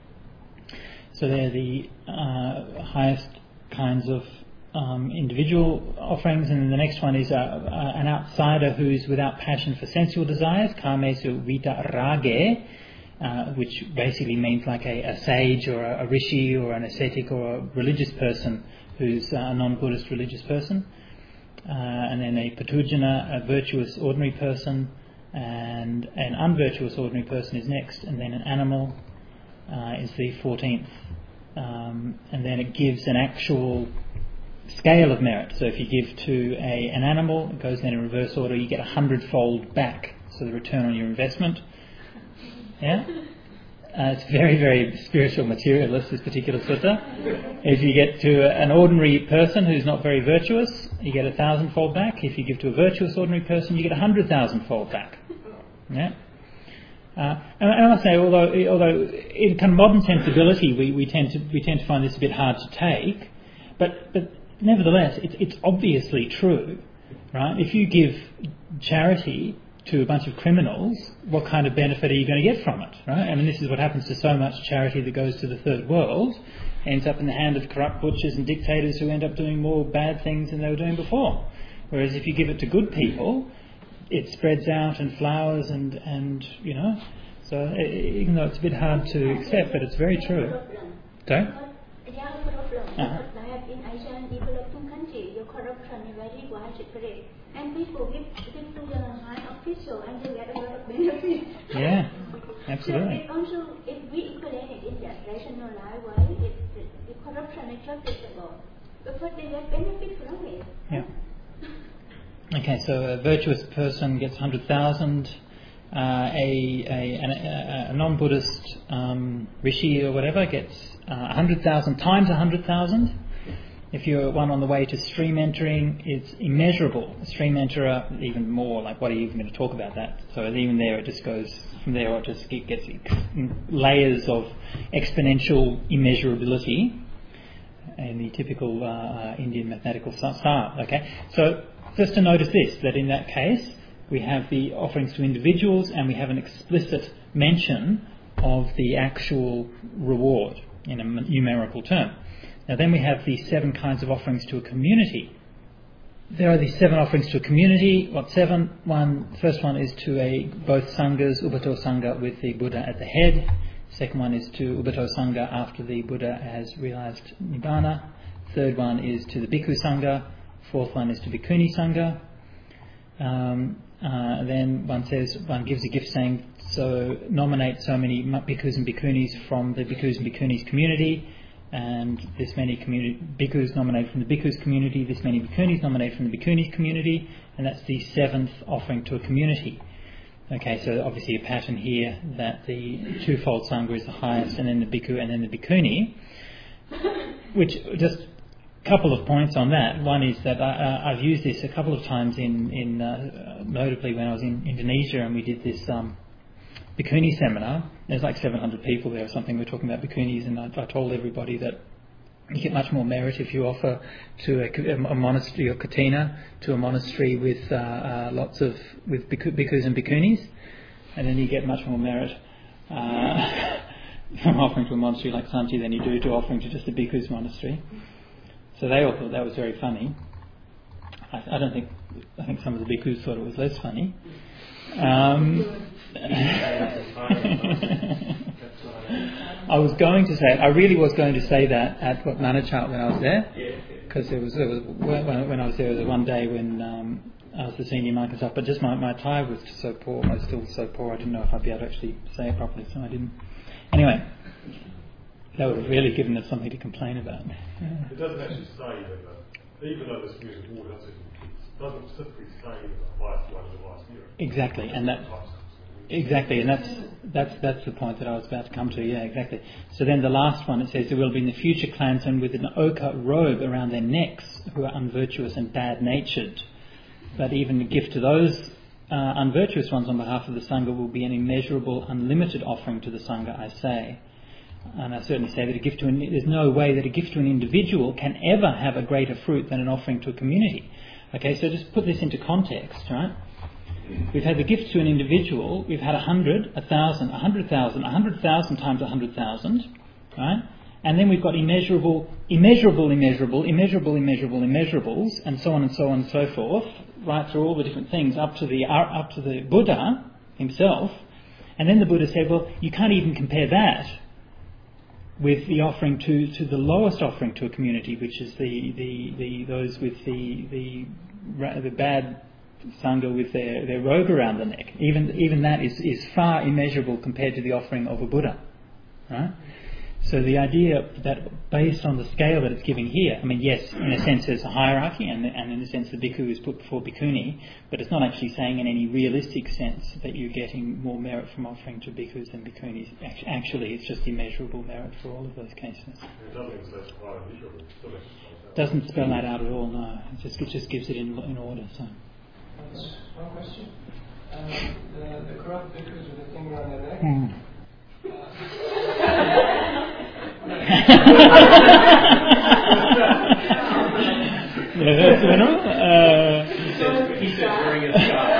S1: So they're the highest kinds of individual offerings, and then the next one is an outsider who's without passion for sensual desires, Kamesu Vita Rage, which basically means like a sage or a rishi or an ascetic or a religious person who's a non-Buddhist religious person. And then a Patujana, a virtuous ordinary person, and an unvirtuous ordinary person is next, and then an animal is the 14th. And then it gives an actual scale of merit. So if you give to an animal, it goes then in reverse order, you get 100-fold back. So the return on your investment. Yeah? It's very, very spiritual materialist, this particular sutta. If you get to an ordinary person who's not very virtuous, you get 1,000-fold back. If you give to a virtuous ordinary person, you get 100,000-fold back. Yeah? And I must say, although in kind of modern sensibility, we tend to find this a bit hard to take, but nevertheless, it's obviously true, right? If you give charity to a bunch of criminals, what kind of benefit are you going to get from it, right? I mean, this is what happens to so much charity that goes to the third world, ends up in the hand of corrupt butchers and dictators who end up doing more bad things than they were doing before. Whereas if you give it to good people, it spreads out and flowers and you know, so even though it's a bit hard to accept, but it's very true. Sorry?
S4: In Asian developing country, your corruption is very widespread, and people give to the high official and they get a lot of benefit.
S1: Yeah, absolutely.
S4: So also, if we equate it in that rationalized way, the corruption is justifiable because they get benefit from it.
S1: Yeah. Okay, so a virtuous person gets 100,000. A non-Buddhist rishi or whatever gets 100,000 times 100,000. If you're one on the way to stream entering, it's immeasurable. A stream enterer, even more, like what are you even going to talk about that? So even there it just goes, from there it just gets layers of exponential immeasurability in the typical Indian mathematical style. Okay, so just to notice this, that in that case we have the offerings to individuals and we have an explicit mention of the actual reward in a numerical term. Now then we have the 7 kinds of offerings to a community. There are these 7 offerings to a community. What 7? First one is to both sanghas, Ubato Sangha with the Buddha at the head. Second one is to Ubato Sangha after the Buddha has realised Nibbana. Third one is to the Bhikkhu Sangha. Fourth one is to Bhikkhuni Sangha. Then one gives a gift saying, so nominate so many bhikkhus and bhikkhunis from the bhikkhus and bhikkhunis community, and this many bhikkhus nominated from the bhikkhus community, this many bhikkhunis nominated from the bhikkhunis community, and that's the 7th offering to a community. Okay, so obviously a pattern here that the 2-fold sangha is the highest, and then the bhikkhu and then the bhikkhuni, which just a couple of points on that. One is that I've used this a couple of times in notably when I was in Indonesia and we did this bhikkhuni seminar. There's like 700 people there or something. We're talking about bhikkhunis, and I told everybody that you get much more merit if you offer to a monastery or katina to a monastery with bhikkhus and bhikkhunis, and then you get much more merit from offering to a monastery like Sanchi than you do to offering to just a bhikkhus monastery. So they all thought that was very funny. I think some of the bhikkhus thought it was less funny. I really was going to say that at Manachat when I was there, because when I was there, there was one day when I was the senior monk and stuff, but just my Thai was so poor, I was still so poor, I didn't know if I'd be able to actually say it properly, so I didn't. Anyway, that would have really given us something to complain about.
S7: It doesn't actually say that, even though this music all has it, doesn't specifically say that the highest one is the highest zero.
S1: Exactly, and that's the point that I was about to come to. Yeah, exactly. So then the last one, it says there will be in the future clansmen with an ochre robe around their necks who are unvirtuous and bad-natured. But even the gift to those unvirtuous ones on behalf of the Sangha will be an immeasurable, unlimited offering to the Sangha, I say. And I certainly say that there's no way that a gift to an individual can ever have a greater fruit than an offering to a community. Okay, so just put this into context, right? We've had the gift to an individual, we've had 100, 1,000, 100,000, 100,000 times 100,000, right? And then we've got immeasurable, immeasurables, and so on and so on and so forth, right through all the different things up to the Buddha himself. And then the Buddha said, well, you can't even compare that with the offering to the lowest offering to a community, which is those with the bad Sangha with their robe around the neck. Even that is far immeasurable compared to the offering of a Buddha, right? So the idea that based on the scale that it's giving here, I mean, yes, in a sense there's a hierarchy, and in a sense the bhikkhu is put before bhikkhuni, but it's not actually saying in any realistic sense that you're getting more merit from offering to bhikkhus than bhikkhunis. Actually, it's just immeasurable merit for all of those cases. It doesn't spell that out at all, no. It just gives it in order. So.
S3: One question. The corrupt bhikkhus with the finger on their neck.
S1: That's
S5: he said wearing a scarf.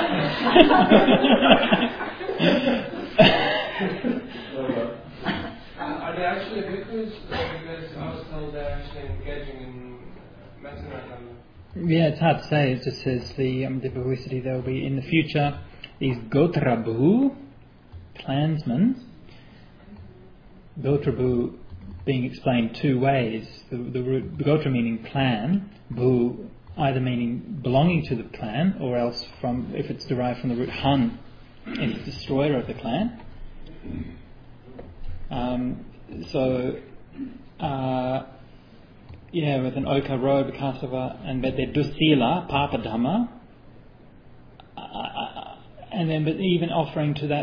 S3: Are they actually bhikkhus? Because I was told they're actually engaging in metta.
S1: Yeah, it's hard to say. It just says the publicity there will be in the future. These Gotrabhu, clansmen. Gotrabhu being explained two ways. The root Gotra meaning clan, Bhu either meaning belonging to the clan, or else if it's derived from the root Han, it's destroyer of the clan. With an ochre robe, kasava, and they're dusila, papadhamma, and then but even offering to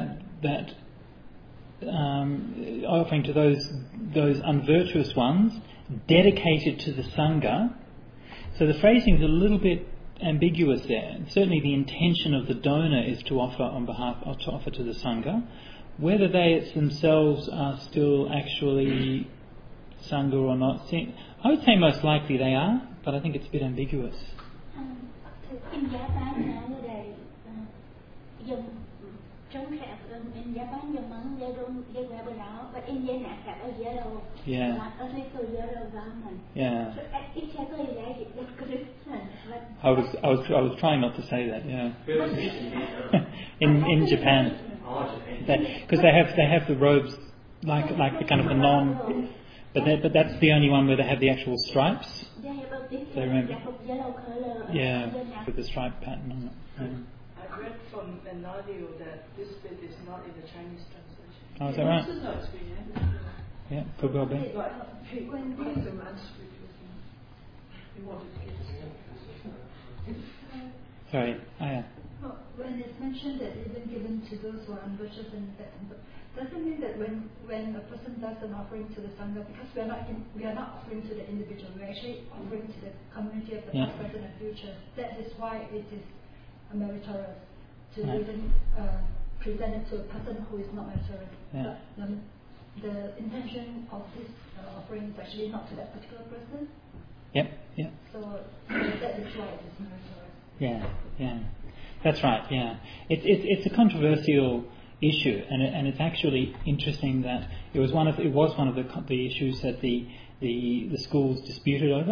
S1: offering to those unvirtuous ones, dedicated to the Sangha. So the phrasing is a little bit ambiguous there. Certainly the intention of the donor is to offer to the Sangha. Whether they themselves are still actually Sangha or not, I would say most likely they are, but I think it's a bit ambiguous.
S4: In Japan nowadays, in Japan, the monks they wear brown, but in Vietnam are yellow.
S1: Yeah.
S4: Not only for yellow garment.
S1: Yeah.
S4: So exactly that is description.
S1: I was trying not to say that. Yeah. in Japan, because they have the robes like the kind of the non. But that's the only one where they have the actual stripes.
S4: They have a different
S1: yellow
S4: color.
S1: Yeah, with the stripe pattern on it. Yeah.
S2: I read from an audio that this bit is not in the Chinese translation.
S1: Oh, is that right?
S2: Yeah,
S1: could well be.
S2: He wanted to get
S1: Sorry,
S11: when it's mentioned that even given to those who are unvirtuous and bad, doesn't mean that when a person does an offering to the Sangha, because we are not offering to the individual, we're actually offering to the community of the past, present and future. That is why it is meritorious to even present it to a person who is not meritorious.
S1: Yeah.
S11: But the intention of this offering is actually not to that particular person.
S1: Yep.
S11: So that is why it is meritorious.
S1: Yeah. That's right. Yeah. It's a controversial issue, and it's actually interesting that it was one of the issues that the schools disputed over.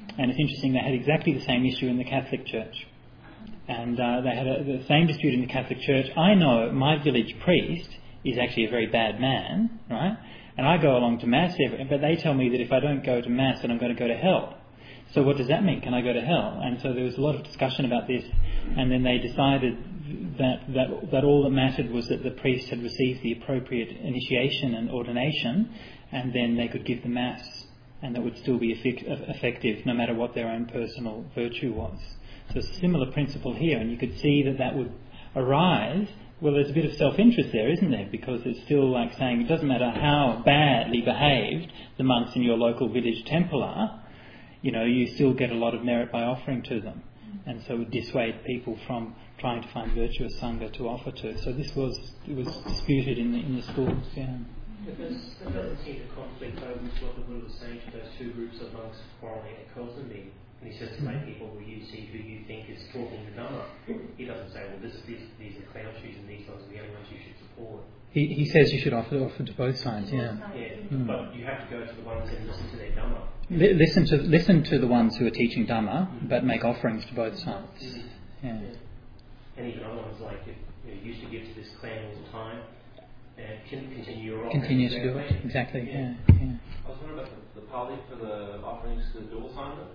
S1: And it's interesting, they had exactly the same issue in the Catholic Church. And they had the same dispute in the Catholic Church. I know my village priest is actually a very bad man, right? And I go along to Mass, but they tell me that if I don't go to Mass, then I'm going to go to hell. So what does that mean? Can I go to hell? And so there was a lot of discussion about this, and then they decided that all that mattered was that the priest had received the appropriate initiation and ordination, and then they could give the Mass, and that would still be effective no matter what their own personal virtue was. So it's a similar principle here, and you could see that would arise. Well, there's a bit of self-interest there, isn't there? Because it's still like saying it doesn't matter how badly behaved the monks in your local village temple are, you still get a lot of merit by offering to them. And so it would dissuade people from trying to find virtuous Sangha to offer to. So it was disputed in the schools, yeah.
S5: That doesn't seem to conflict though with what the Buddha was saying to those two groups of monks quarrelling at Kosambi. And he says to lay people, will you see who you think is talking the Dhamma? He doesn't say, well, these are clown shoes and these ones are the only ones you should support.
S1: He says you should offer to both sides, yeah.
S5: But you have to go to the ones and listen to their Dhamma.
S1: Listen to the ones who are teaching Dhamma, but make offerings to both sides. Yeah.
S5: And even other ones like you used to give to this clan all the time, and continue your offerings.
S1: Continue to do it, exactly. Yeah.
S6: I was wondering about the Pali for the offerings to the dual Sangha.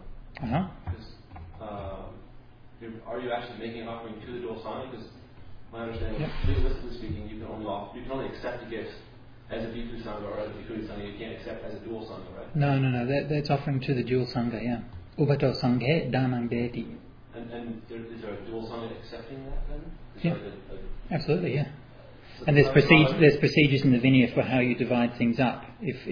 S6: Are you actually making an offering to the dual Sangha? Because my understanding, legalistically speaking, you can only accept a gift as a Bhikkhu Sangha or as a Bhikkhuni Sangha. You can't accept as a dual Sangha, right?
S1: No. That's offering to the dual Sangha, yeah. Ubato Sanghe Danang Deti.
S6: And is there a dual Sangha accepting that then?
S1: Yeah. Absolutely, yeah. And there's procedures in the Vinaya for how you divide things up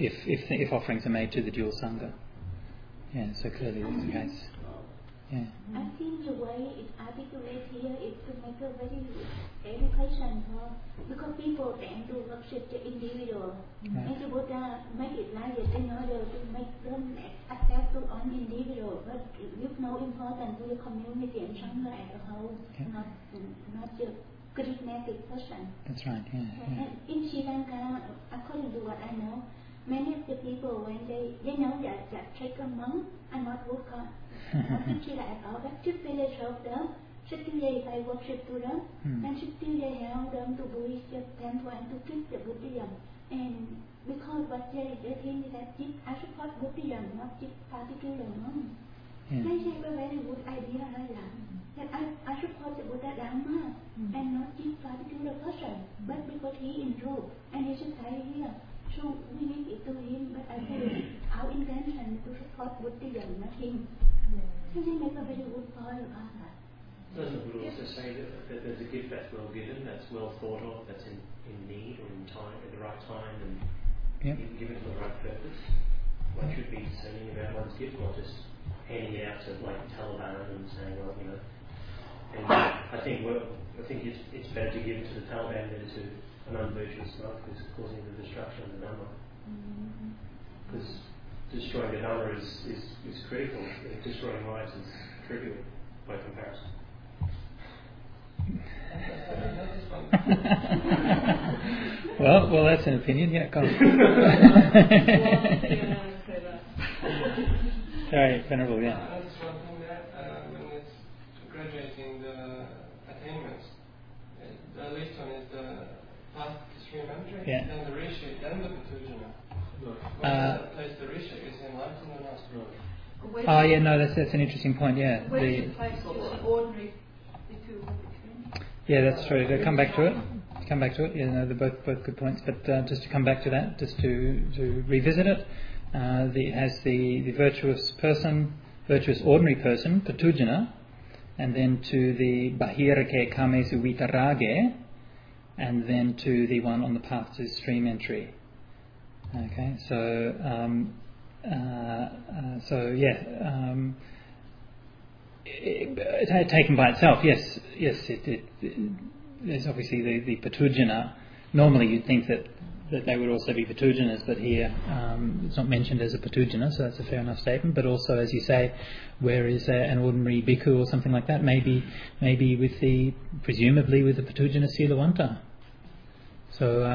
S1: if offerings are made to the dual Sangha. Yeah, so clearly that's the case. Yeah.
S4: I think the way it's articulated here is to make a very education because people tend to worship the individual. And the Buddha make it like it in order to make them accept to an individual, but with no importance to the community and Sangha as a whole, not the charismatic person.
S1: That's right, yeah.
S4: And in Sri Lanka, according to what I know, many of the people, when they know that Shaker monks are not workers, actually at all, but still they serve them, still they pay worship to them, and still they help them to build the temple and to keep the Buddhism. And because what they think is that I support Buddhism, not this particular monk. They say a very good idea, that I support the Buddha Dhamma and not this particular person, but because he in rule and he should stay here. So we need it to him, but I think our intention to support Buddhism, not him. So they make a very good point about that.
S5: Doesn't the Buddha also say that there's a gift that's well given, that's well thought of, that's in need or in time, at the right time, and given for the right purpose? One should be discerning about one's gift, not just handing it out to like Taliban and saying, well, And I think it's better to give it to the Taliban than to an unvirtuous monk who's causing the destruction of the Dhamma. Because destroying the Dhamma is critical. Destroying lives is trivial by comparison.
S1: well, that's an opinion. Yeah, go on. Sorry, Venerable. Yeah.
S3: I just want to think that when it's graduating the attainments, the least one is the past stream entry, and the rishi, then the Patujana. Where place the rishi is enlightened or not?
S1: No, that's an interesting point. Yeah.
S10: Where do you place the ordinary Bhikkhu?
S1: Yeah, that's true. They'll come back to it. Yeah, no, they're both good points. But just to come back to that, just to revisit it, it has the virtuous ordinary person, Patujana, and then to the Bahirake Kamesu Vitarage, and then to the one on the path to stream entry. Okay, taken by itself, yes, there's obviously the Patujana. Normally you'd think that they would also be Patujanas, but here it's not mentioned as a Patujana, so that's a fair enough statement. But also, as you say, where is an ordinary bhikkhu or something like that? Maybe presumably with the Patujana Silawanta.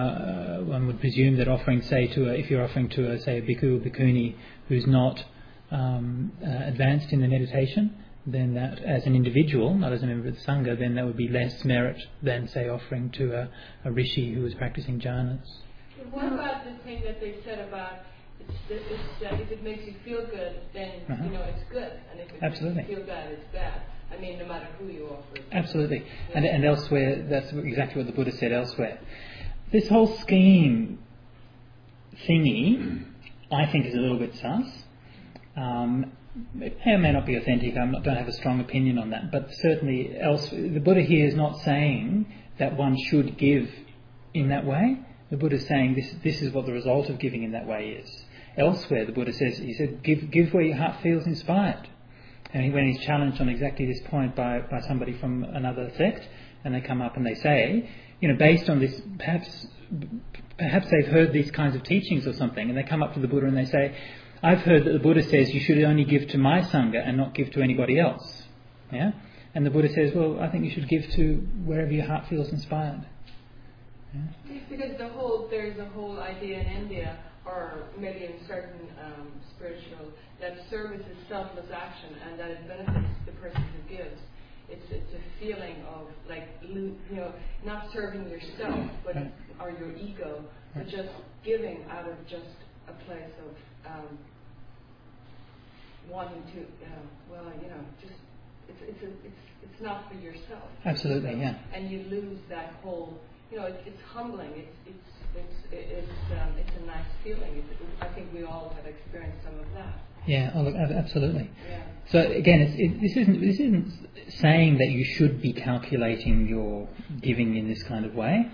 S1: So one would presume that offering, if you're offering to a bhikkhu or bhikkhuni who's not advanced in the meditation, then that, as an individual, not as a member of the Sangha, then that would be less merit than, say, offering to a rishi who was practicing jhanas.
S2: What about the thing that they said about if it makes you feel good, then it's good, and if it makes you feel bad, it's bad. I mean, no matter who you offer.
S1: Absolutely, and elsewhere, that's exactly what the Buddha said elsewhere. This whole scheme thingy, I think, is a little bit sus. It may or may not be authentic. I don't have a strong opinion on that, but certainly the Buddha here is not saying that one should give in that way. The Buddha is saying this is what the result of giving in that way is. Elsewhere, the Buddha says, he said, give where your heart feels inspired. And when he's challenged on exactly this point by somebody from another sect, and they come up and they say, based on this, perhaps they've heard these kinds of teachings or something, and they come up to the Buddha and they say, I've heard that the Buddha says you should only give to my Sangha and not give to anybody else. Yeah? And the Buddha says, well, I think you should give to wherever your heart feels inspired. Yeah?
S2: Because there's a whole idea in India, or maybe in certain spiritual, that service is selfless action and that it benefits the person who gives. It's a feeling of not serving yourself or your ego, but just giving out of just a place of wanting to. It's not for yourself.
S1: Absolutely, yeah.
S2: And you lose that whole. It's humbling. It's a nice feeling. I think we all have experienced some of that.
S1: Yeah, absolutely.
S2: Yeah.
S1: So again, this isn't saying that you should be calculating your giving in this kind of way.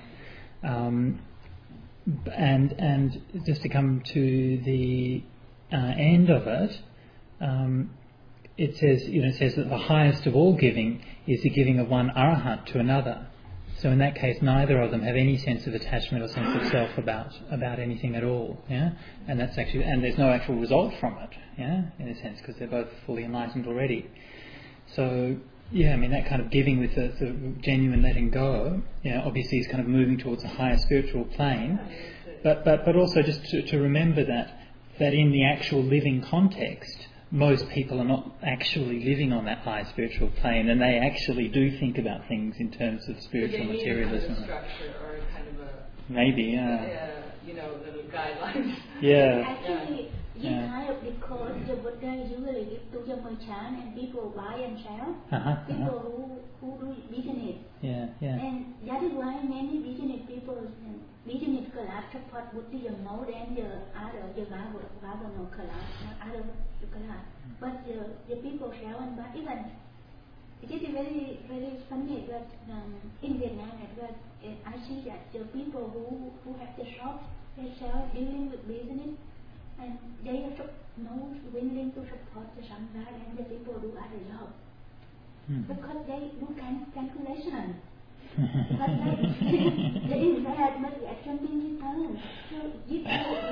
S1: And just to come to the end of it, it says that the highest of all giving is the giving of one arahant to another. So in that case, neither of them have any sense of attachment or sense of self about anything at all. Yeah, and that's actually, and there's no actual result from it. Yeah, in a sense, because they're both fully enlightened already. So yeah, I mean that kind of giving with the genuine letting go, obviously is kind of moving towards a higher spiritual plane. But also just to remember that in the actual living context, most people are not actually living on that high spiritual plane, and they actually do think about things in terms of spiritual materialism.
S2: Kind of structure or kind of a
S1: maybe,
S2: little guidelines.
S1: Yeah.
S4: Actually, because the Buddha usually give to the merchant and people buy and sell. People who do business.
S1: Yeah.
S4: And that is why many business people business class support Buddhism more than the other, the Vavano class, other class. But the people sell and buy. Even it is very, very funny that in Vietnam, I see that the people who have the shop, they sell dealing with business, and they are willing to support the Sangha and the people do other job. Because they do calculation. But they invest money at something return. So give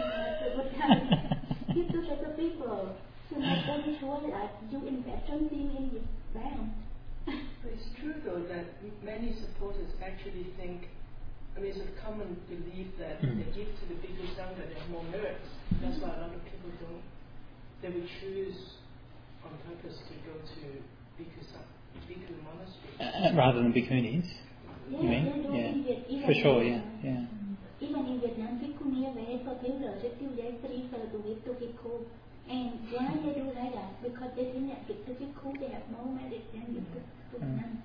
S4: to the people to make them sure that you invest something in the bank.
S2: But it's true though that many supporters actually think, it's a common belief that they give to the bigger Sangha, they have more merits. That's why a lot of people don't. They would choose on purpose to go to Bhikkhu monastery.
S1: Rather than bhikkhunis?
S4: Yeah,
S1: you mean?
S4: Yeah,
S1: for sure, yeah.
S4: Even in Vietnam, bhikkhunis are very popular. They still prefer to give to bhikkhu. And why they do like that? Because they think that give to bhikkhu, they have more merit than give to nun.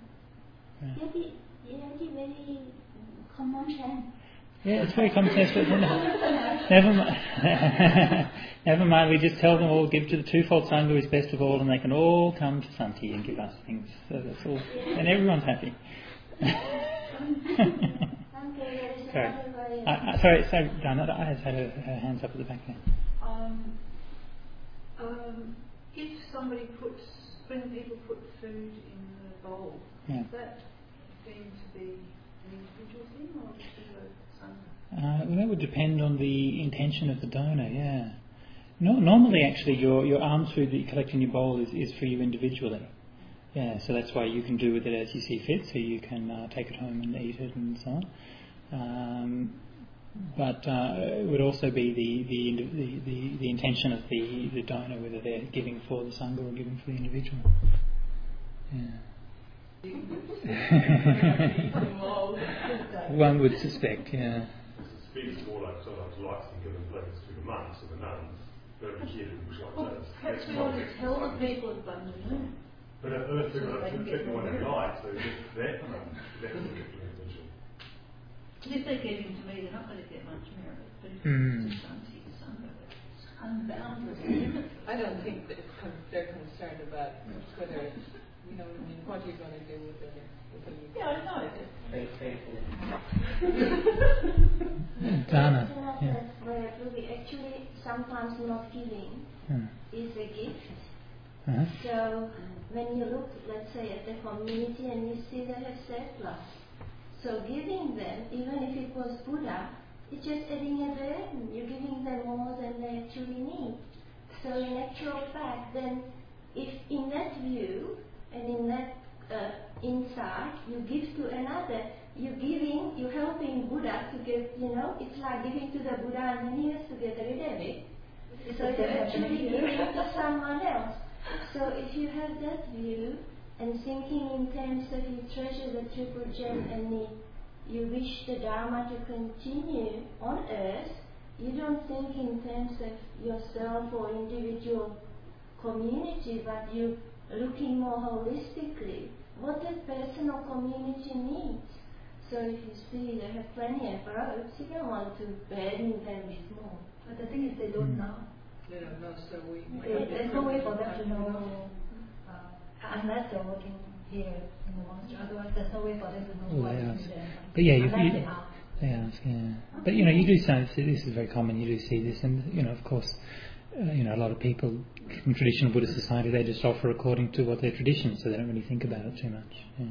S4: It's very common sense.
S1: Yeah, it's very common sense, but never mind. We just tell them all, give to the twofold Sangha who is best of all, and they can all come to Santi and give us things. So that's all, and everyone's happy. Sorry, Dana, I had her hands up at the back there.
S2: If somebody when people put food in the bowl, is that deemed to be an individual thing or just a Sangha?
S1: Well, that would depend on the intention of the donor, yeah. Normally, actually, your alms food that you collect in your bowl is for you individually. Yeah, so that's why you can do with it as you see fit, so you can take it home and eat it and so on. But it would also be the intention of the donor, whether they're giving for the Sangha or giving for the individual. Yeah. One would suspect, yeah.
S7: It's more like sometimes likes and given things to the monks and the nuns, but over here it looks like that.
S2: Perhaps we ought to tell the people at Bundaberg.
S7: But if people pick the one they like, so just that particular individual.
S11: If they're giving to me, they're not going to get much merit. But if it's fancy the Sangha, it's unbound with limits.
S2: I don't think that they're concerned about whether it's, what you're going to do with it. Yeah, I know.
S1: Dana.
S8: Where we actually sometimes not giving is a gift. So when you look, let's say, at the community and you see they have surplus, so giving them, even if it was Buddha, it's just adding at the end. You're giving them more than they actually need. So in actual fact, then if in that view and in that insight you give to another, you're helping Buddha to get, it's like giving to the Buddha and then he has to get rid of it. So you're actually giving to someone else. So if you have that view and thinking in terms of you treasure the triple gem and you wish the Dharma to continue on earth, you don't think in terms of yourself or individual community, but you're looking more holistically what the personal community needs. So if you see they have plenty of robes, you don't want to burden them with more.
S11: But the thing is they don't know.
S2: They don't know, so
S11: there's no way for them to know unless they're working here in the monastery. Otherwise, there's no way for them to know what is there.
S1: But yeah, they ask, yeah. But you do say this is very common. You do see this, and of course, a lot of people from traditional Buddhist society, they just offer according to what their tradition, so they don't really think about it too much. Yeah.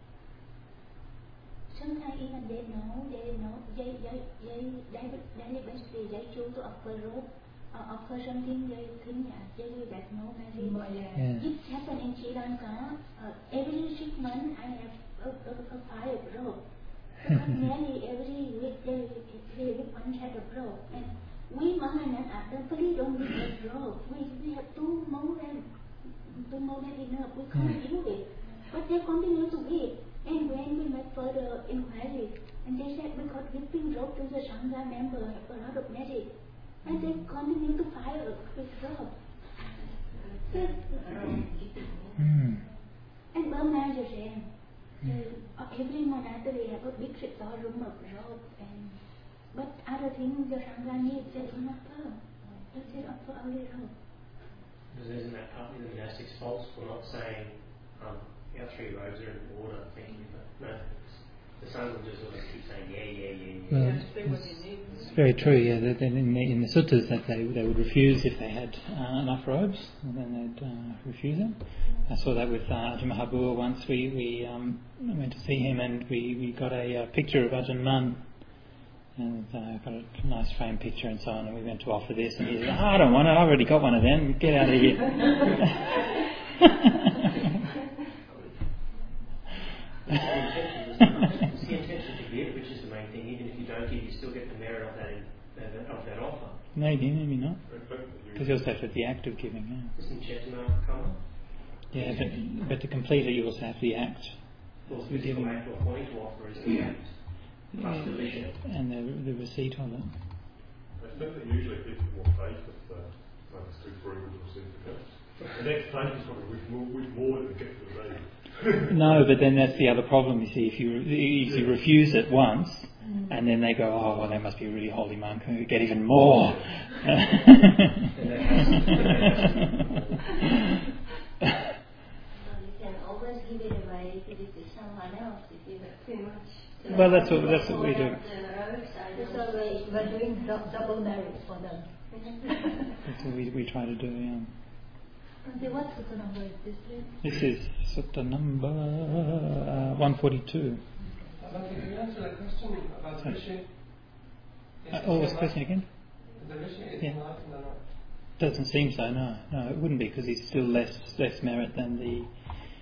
S4: Sometimes even they know, they basically they choose to offer rope, offer something they think they that no value. It happened in Sri Lanka. Every shipment I have a pile of rope. Because nearly every week they give one set of rope. And we Mahanan please don't give us rope. We have two more than enough. We can't use it. But they continue to give. And when we make further inquiries, and they said because giving rope to the Sangha member have a lot of merit, and they continue to fire with rope. And Burma is the same. Every monastery have a big room of rope, but other things the Sangha needs they don't offer. They offer only rope.
S5: Isn't that partly the monastic's fault for not saying our 3 robes are in order, thank you, but no, the Sangha will just always keep saying yeah.
S1: It's very true, yeah. In the suttas that they would refuse if they had enough robes, and then they'd refuse them. I saw that with Ajahn Mahabua once. We went to see him and we got a picture of Ajahn Mun, and got a nice frame picture and so on, and we went to offer this, and he said, I don't want it, I've already got one of them, get out of here.
S5: It's the intention to give, which is the main thing. Even if you don't give, you still get the merit of that offer.
S1: Maybe not. Because you also have to have the act of giving. Yeah.
S5: Doesn't Chetana come up?
S1: Yeah, but to complete it, you also have the act.
S5: Well, the physical act or wanting to offer is the act.
S1: And the receipt of it.
S7: I think that usually people have more faith if it's too frugal to receive the gift. And that faith is probably with more than the gift of the day.
S1: No, but then that's the other problem. You see, if you refuse it once, and then they go, oh well, they must be a really holy monk who get even more.
S8: You can always give it away if it is to someone else if you have too much.
S1: Well, that's what we do.
S11: So we're doing double merit for them.
S1: That's what we try to do. Yeah.
S11: What sutta number is this?
S1: This is sutta number 142.
S3: Can you answer the question about the Rishi?
S1: What's the question again?
S3: The Rishi is enlightened or not?
S1: Doesn't seem so. No, it wouldn't be, because he's still less merit than the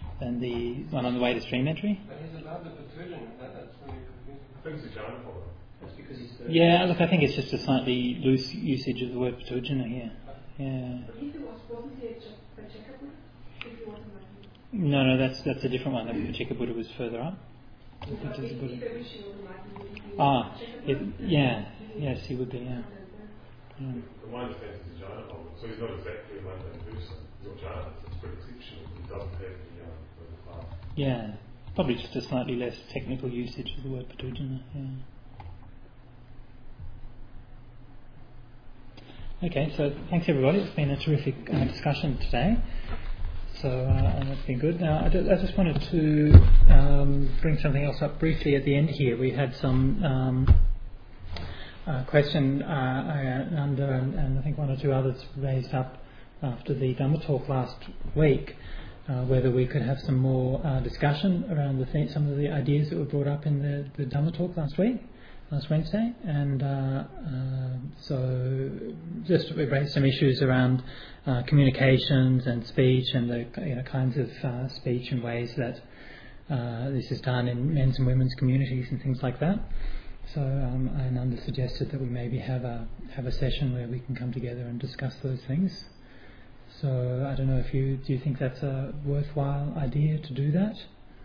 S1: one on the way to stream entry.
S3: But he's about the Patujan. That's where you're confused.
S7: I think it's a Jhana follower.
S5: That's because he's the...
S1: Yeah, look, I think it's just a slightly loose usage of the word Putujana here. Yeah.
S10: But if it wasn't he a Pacceka Buddha? If he wasn't like
S1: No, that's a different one. The Pacceka Buddha was further up. Yes, he would be, yeah.
S7: From my understanding, he's a Jhana holder, so he's not exactly a mundane person. He's not Jhana, it's pretty exceptional. He doesn't have the path.
S1: Yeah, probably just a slightly less technical usage of the word Putujana, yeah. Okay, so thanks everybody. It's been a terrific discussion today. So that's been good. Now, I just wanted to bring something else up briefly at the end here. We had some question Nanda and I think one or two others raised up after the Dhamma talk last week, whether we could have some more discussion around some of the ideas that were brought up in the Dhamma talk last Wednesday, and so just we raised some issues around communications and speech and the kinds of speech and ways that this is done in men's and women's communities and things like that. So Ananda suggested that we maybe have a session where we can come together and discuss those things. So I don't know if do you think that's a worthwhile idea to do that?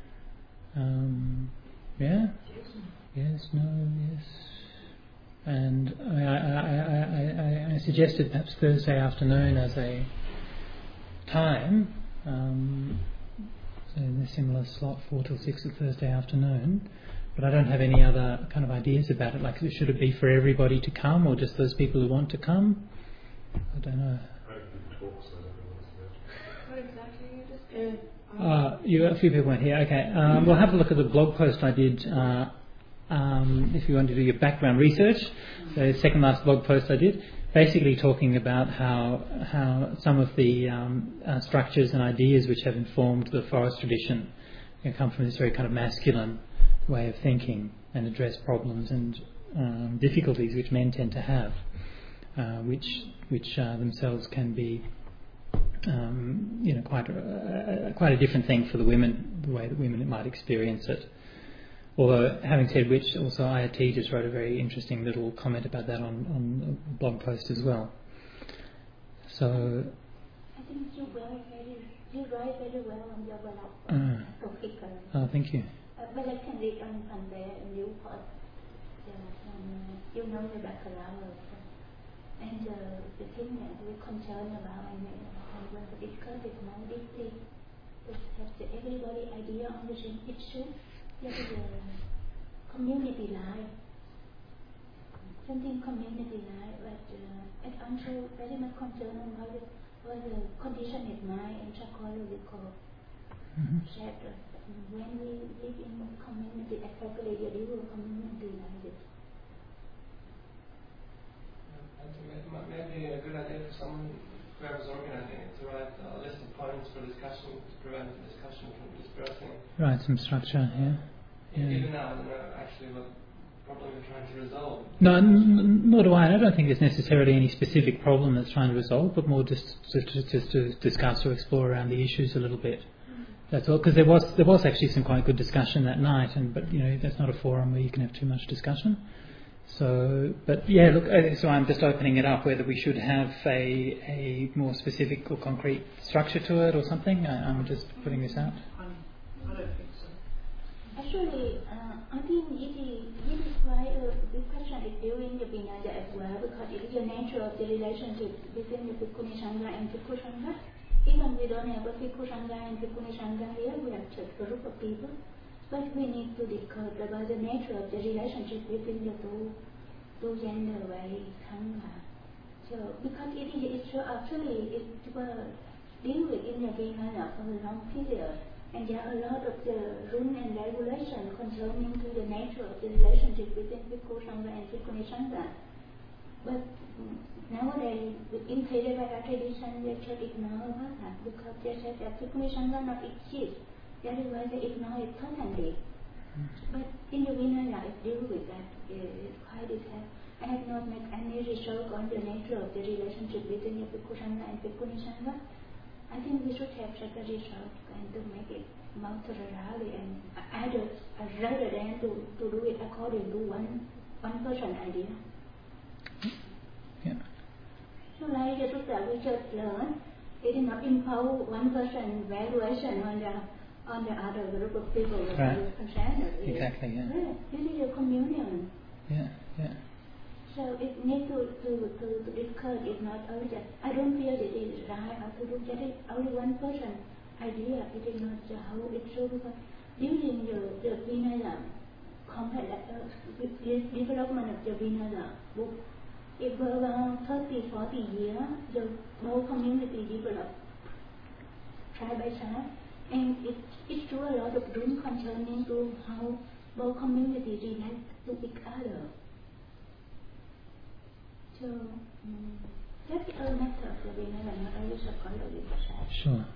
S1: Yeah. Yes, no, yes. And I suggested perhaps Thursday afternoon as a time, so in a similar slot, 4 till 6 at Thursday afternoon. But I don't have any other kind of ideas about it. Like, should it be for everybody to come or just those people who want to come? I don't know.
S10: what exactly you just
S1: a few people weren't here. Okay, we'll have a look at the blog post I did. If you want to do your background research, the second last blog post I did, basically talking about how some of the structures and ideas which have informed the forest tradition come from this very kind of masculine way of thinking and address problems and difficulties which men tend to have, which themselves can be quite a different thing for the women, the way that women might experience it. Although, having said which, also IAT just wrote a very interesting little comment about that on a blog post as well. So,
S4: I think you write very well on your blog.
S1: Thank you.
S4: But I can read on there and you put you know the background and the thing that we're concerned about and when we discuss it now deeply, to have everybody idea on the same issue. There is a community life, something community life, but and also very much concerned on how the condition is mind and psychological shattered. When we live in a community, especially the rural community like this.
S3: Maybe a good idea for someone, whoever's organizing it, to write a list of points for discussion to prevent the discussion from dispersing.
S1: Right, some structure, yeah.
S3: Even now, I don't know actually what problem you're trying to resolve.
S1: No, nor do I. I don't think there's necessarily any specific problem that's trying to resolve, but more just to discuss or explore around the issues a little bit. That's all. Because there was actually some quite good discussion that night, but that's not a forum where you can have too much discussion. So, but yeah, look. So I'm just opening it up whether we should have a more specific or concrete structure to it or something. I'm just putting this out.
S9: I don't think so.
S4: Actually, I think it is quite a big question is during the Vinaya as well, because it is the nature of the relationship between the Bhikkhuni Sangha and Bhikkhu Sangha. Even we don't have a Bhikkhu Sangha and Bhikkhuni Sangha here, we have just a group of people. But we need to discuss about the nature of the relationship between the two gender by Sangha. So, because it is actually it was deal with in the Vinaya for a long period. And there are a lot of the rules and regulations concerning to the nature of the relationship between Bhikkhu Sangha and Bhikkhuni Sangha. But nowadays, in Theravada tradition, they just ignore that because they say that Bhikkhuni Sangha not exist. That is why they ignore it totally. But in the Vinaya, I deal with that. It's quite detailed. I have not made any research on the nature of the relationship between the Bhikkhu Sangha and Bhikkhuni Sangha. I think we should have such a research and to make it more thoroughly and rather than to do it according to one one person idea.
S1: Yeah.
S4: So like the book that we just learned, it is not impose one person valuation on the other group of people that are concerned.
S1: Exactly, yeah.
S4: This is a communion.
S1: Yeah.
S4: So it needs to discuss. It's not only just, I don't feel it is right or to look at it, only one person idea. It is not how it's so, because during the Vinaya development of the Vinaya book, it was around 30-40 years, the whole community developed side by side, and it drew a lot of room concerning to how both communities relate to each other. So that's a matter of the Vinaya, not only psychology per se.
S1: Sure.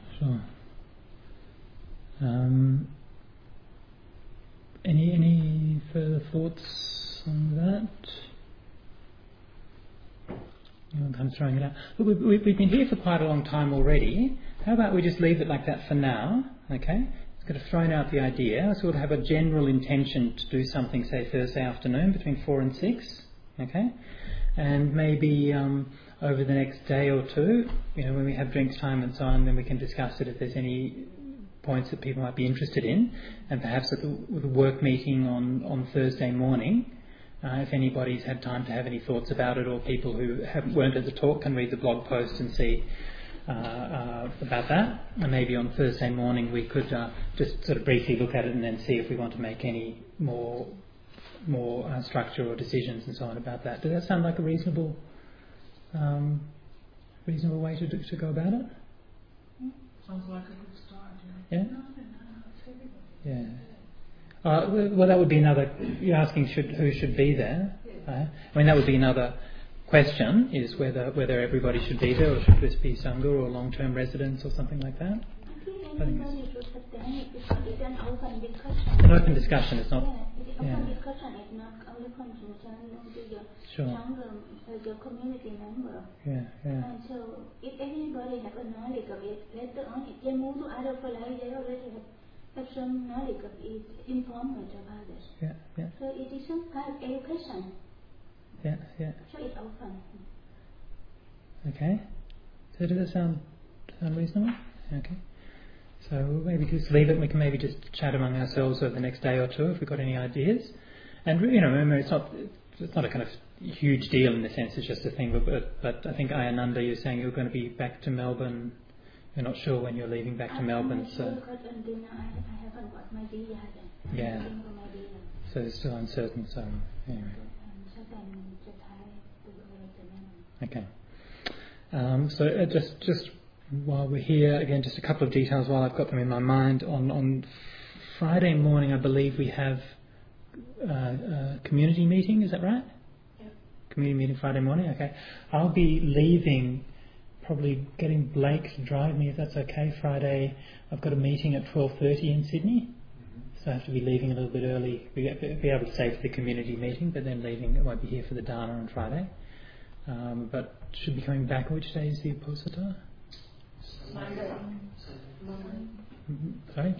S1: Any further thoughts on that? I'm throwing it out. Look, we've been here for quite a long time already. How about we just leave it like that for now? Okay. It's got to thrown out the idea. So we'll have a general intention to do something, say Thursday afternoon between 4 and 6. Okay. And maybe over the next day or two, when we have drinks time and so on, then we can discuss it if there's any points that people might be interested in, and perhaps at the work meeting on Thursday morning, if anybody's had time to have any thoughts about it, or people who weren't at the talk can read the blog post and see about that. And maybe on Thursday morning we could just sort of briefly look at it and then see if we want to make any more structure or decisions and so on about that. Does that sound like a reasonable way to go about it?
S9: Sounds like a good start.
S1: Yeah. Yeah. Well, that would be another. You're asking who should be there. I mean, that would be another question: is whether everybody should be there, or should this be Sangha or long-term residents or something like that?
S4: I think everybody should attend it because it's an open discussion.
S1: An open discussion. It's not.
S4: It's open discussion. It's not only concerning to your Sangha, your community member.
S1: Yeah.
S4: And so, if anybody has a knowledge of it, later on, if they move to other places, they already have some knowledge of it, informed about it.
S1: Yeah.
S4: So it is some kind of education.
S1: Yeah.
S4: So it's open.
S1: Okay. So does that sound reasonable? Okay. So we'll maybe just leave it, and we can maybe just chat among ourselves over the next day or two if we've got any ideas. And remember, it's not a kind of huge deal in the sense, it's just a thing. But I think Ayananda, you're saying you're going to be back to Melbourne. You're not sure when you're leaving back to Melbourne, so.
S4: I haven't got my visa yet.
S1: Yeah. So it's still uncertain. So anyway. Okay. So just while we're here, again, just a couple of details while I've got them in my mind. On Friday morning, I believe we have a community meeting. Is that right?
S4: Yeah.
S1: Community meeting Friday morning. Okay. I'll be leaving. Probably getting Blake to drive me, if that's okay. Friday, I've got a meeting at 12:30 in Sydney, so I have to be leaving a little bit early. Be able to stay for the community meeting, but then leaving. I won't be here for the Dana on Friday. But should be coming back. Which day is the Uposatha?
S11: Monday.
S1: Sorry?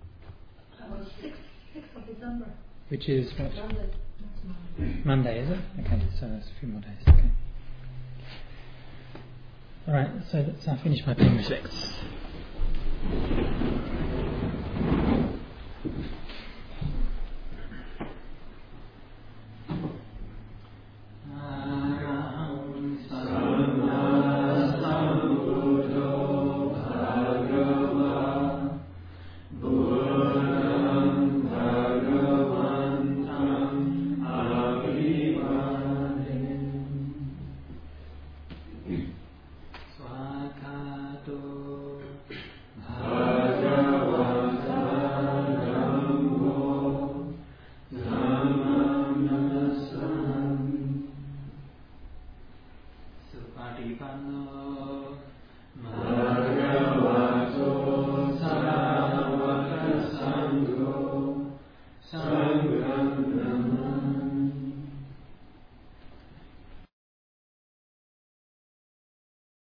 S11: 6th of December.
S1: Which is what?
S11: Monday.
S1: Monday, is it? Okay, so that's a few more days. Okay. Alright, so let's finish my pen respects.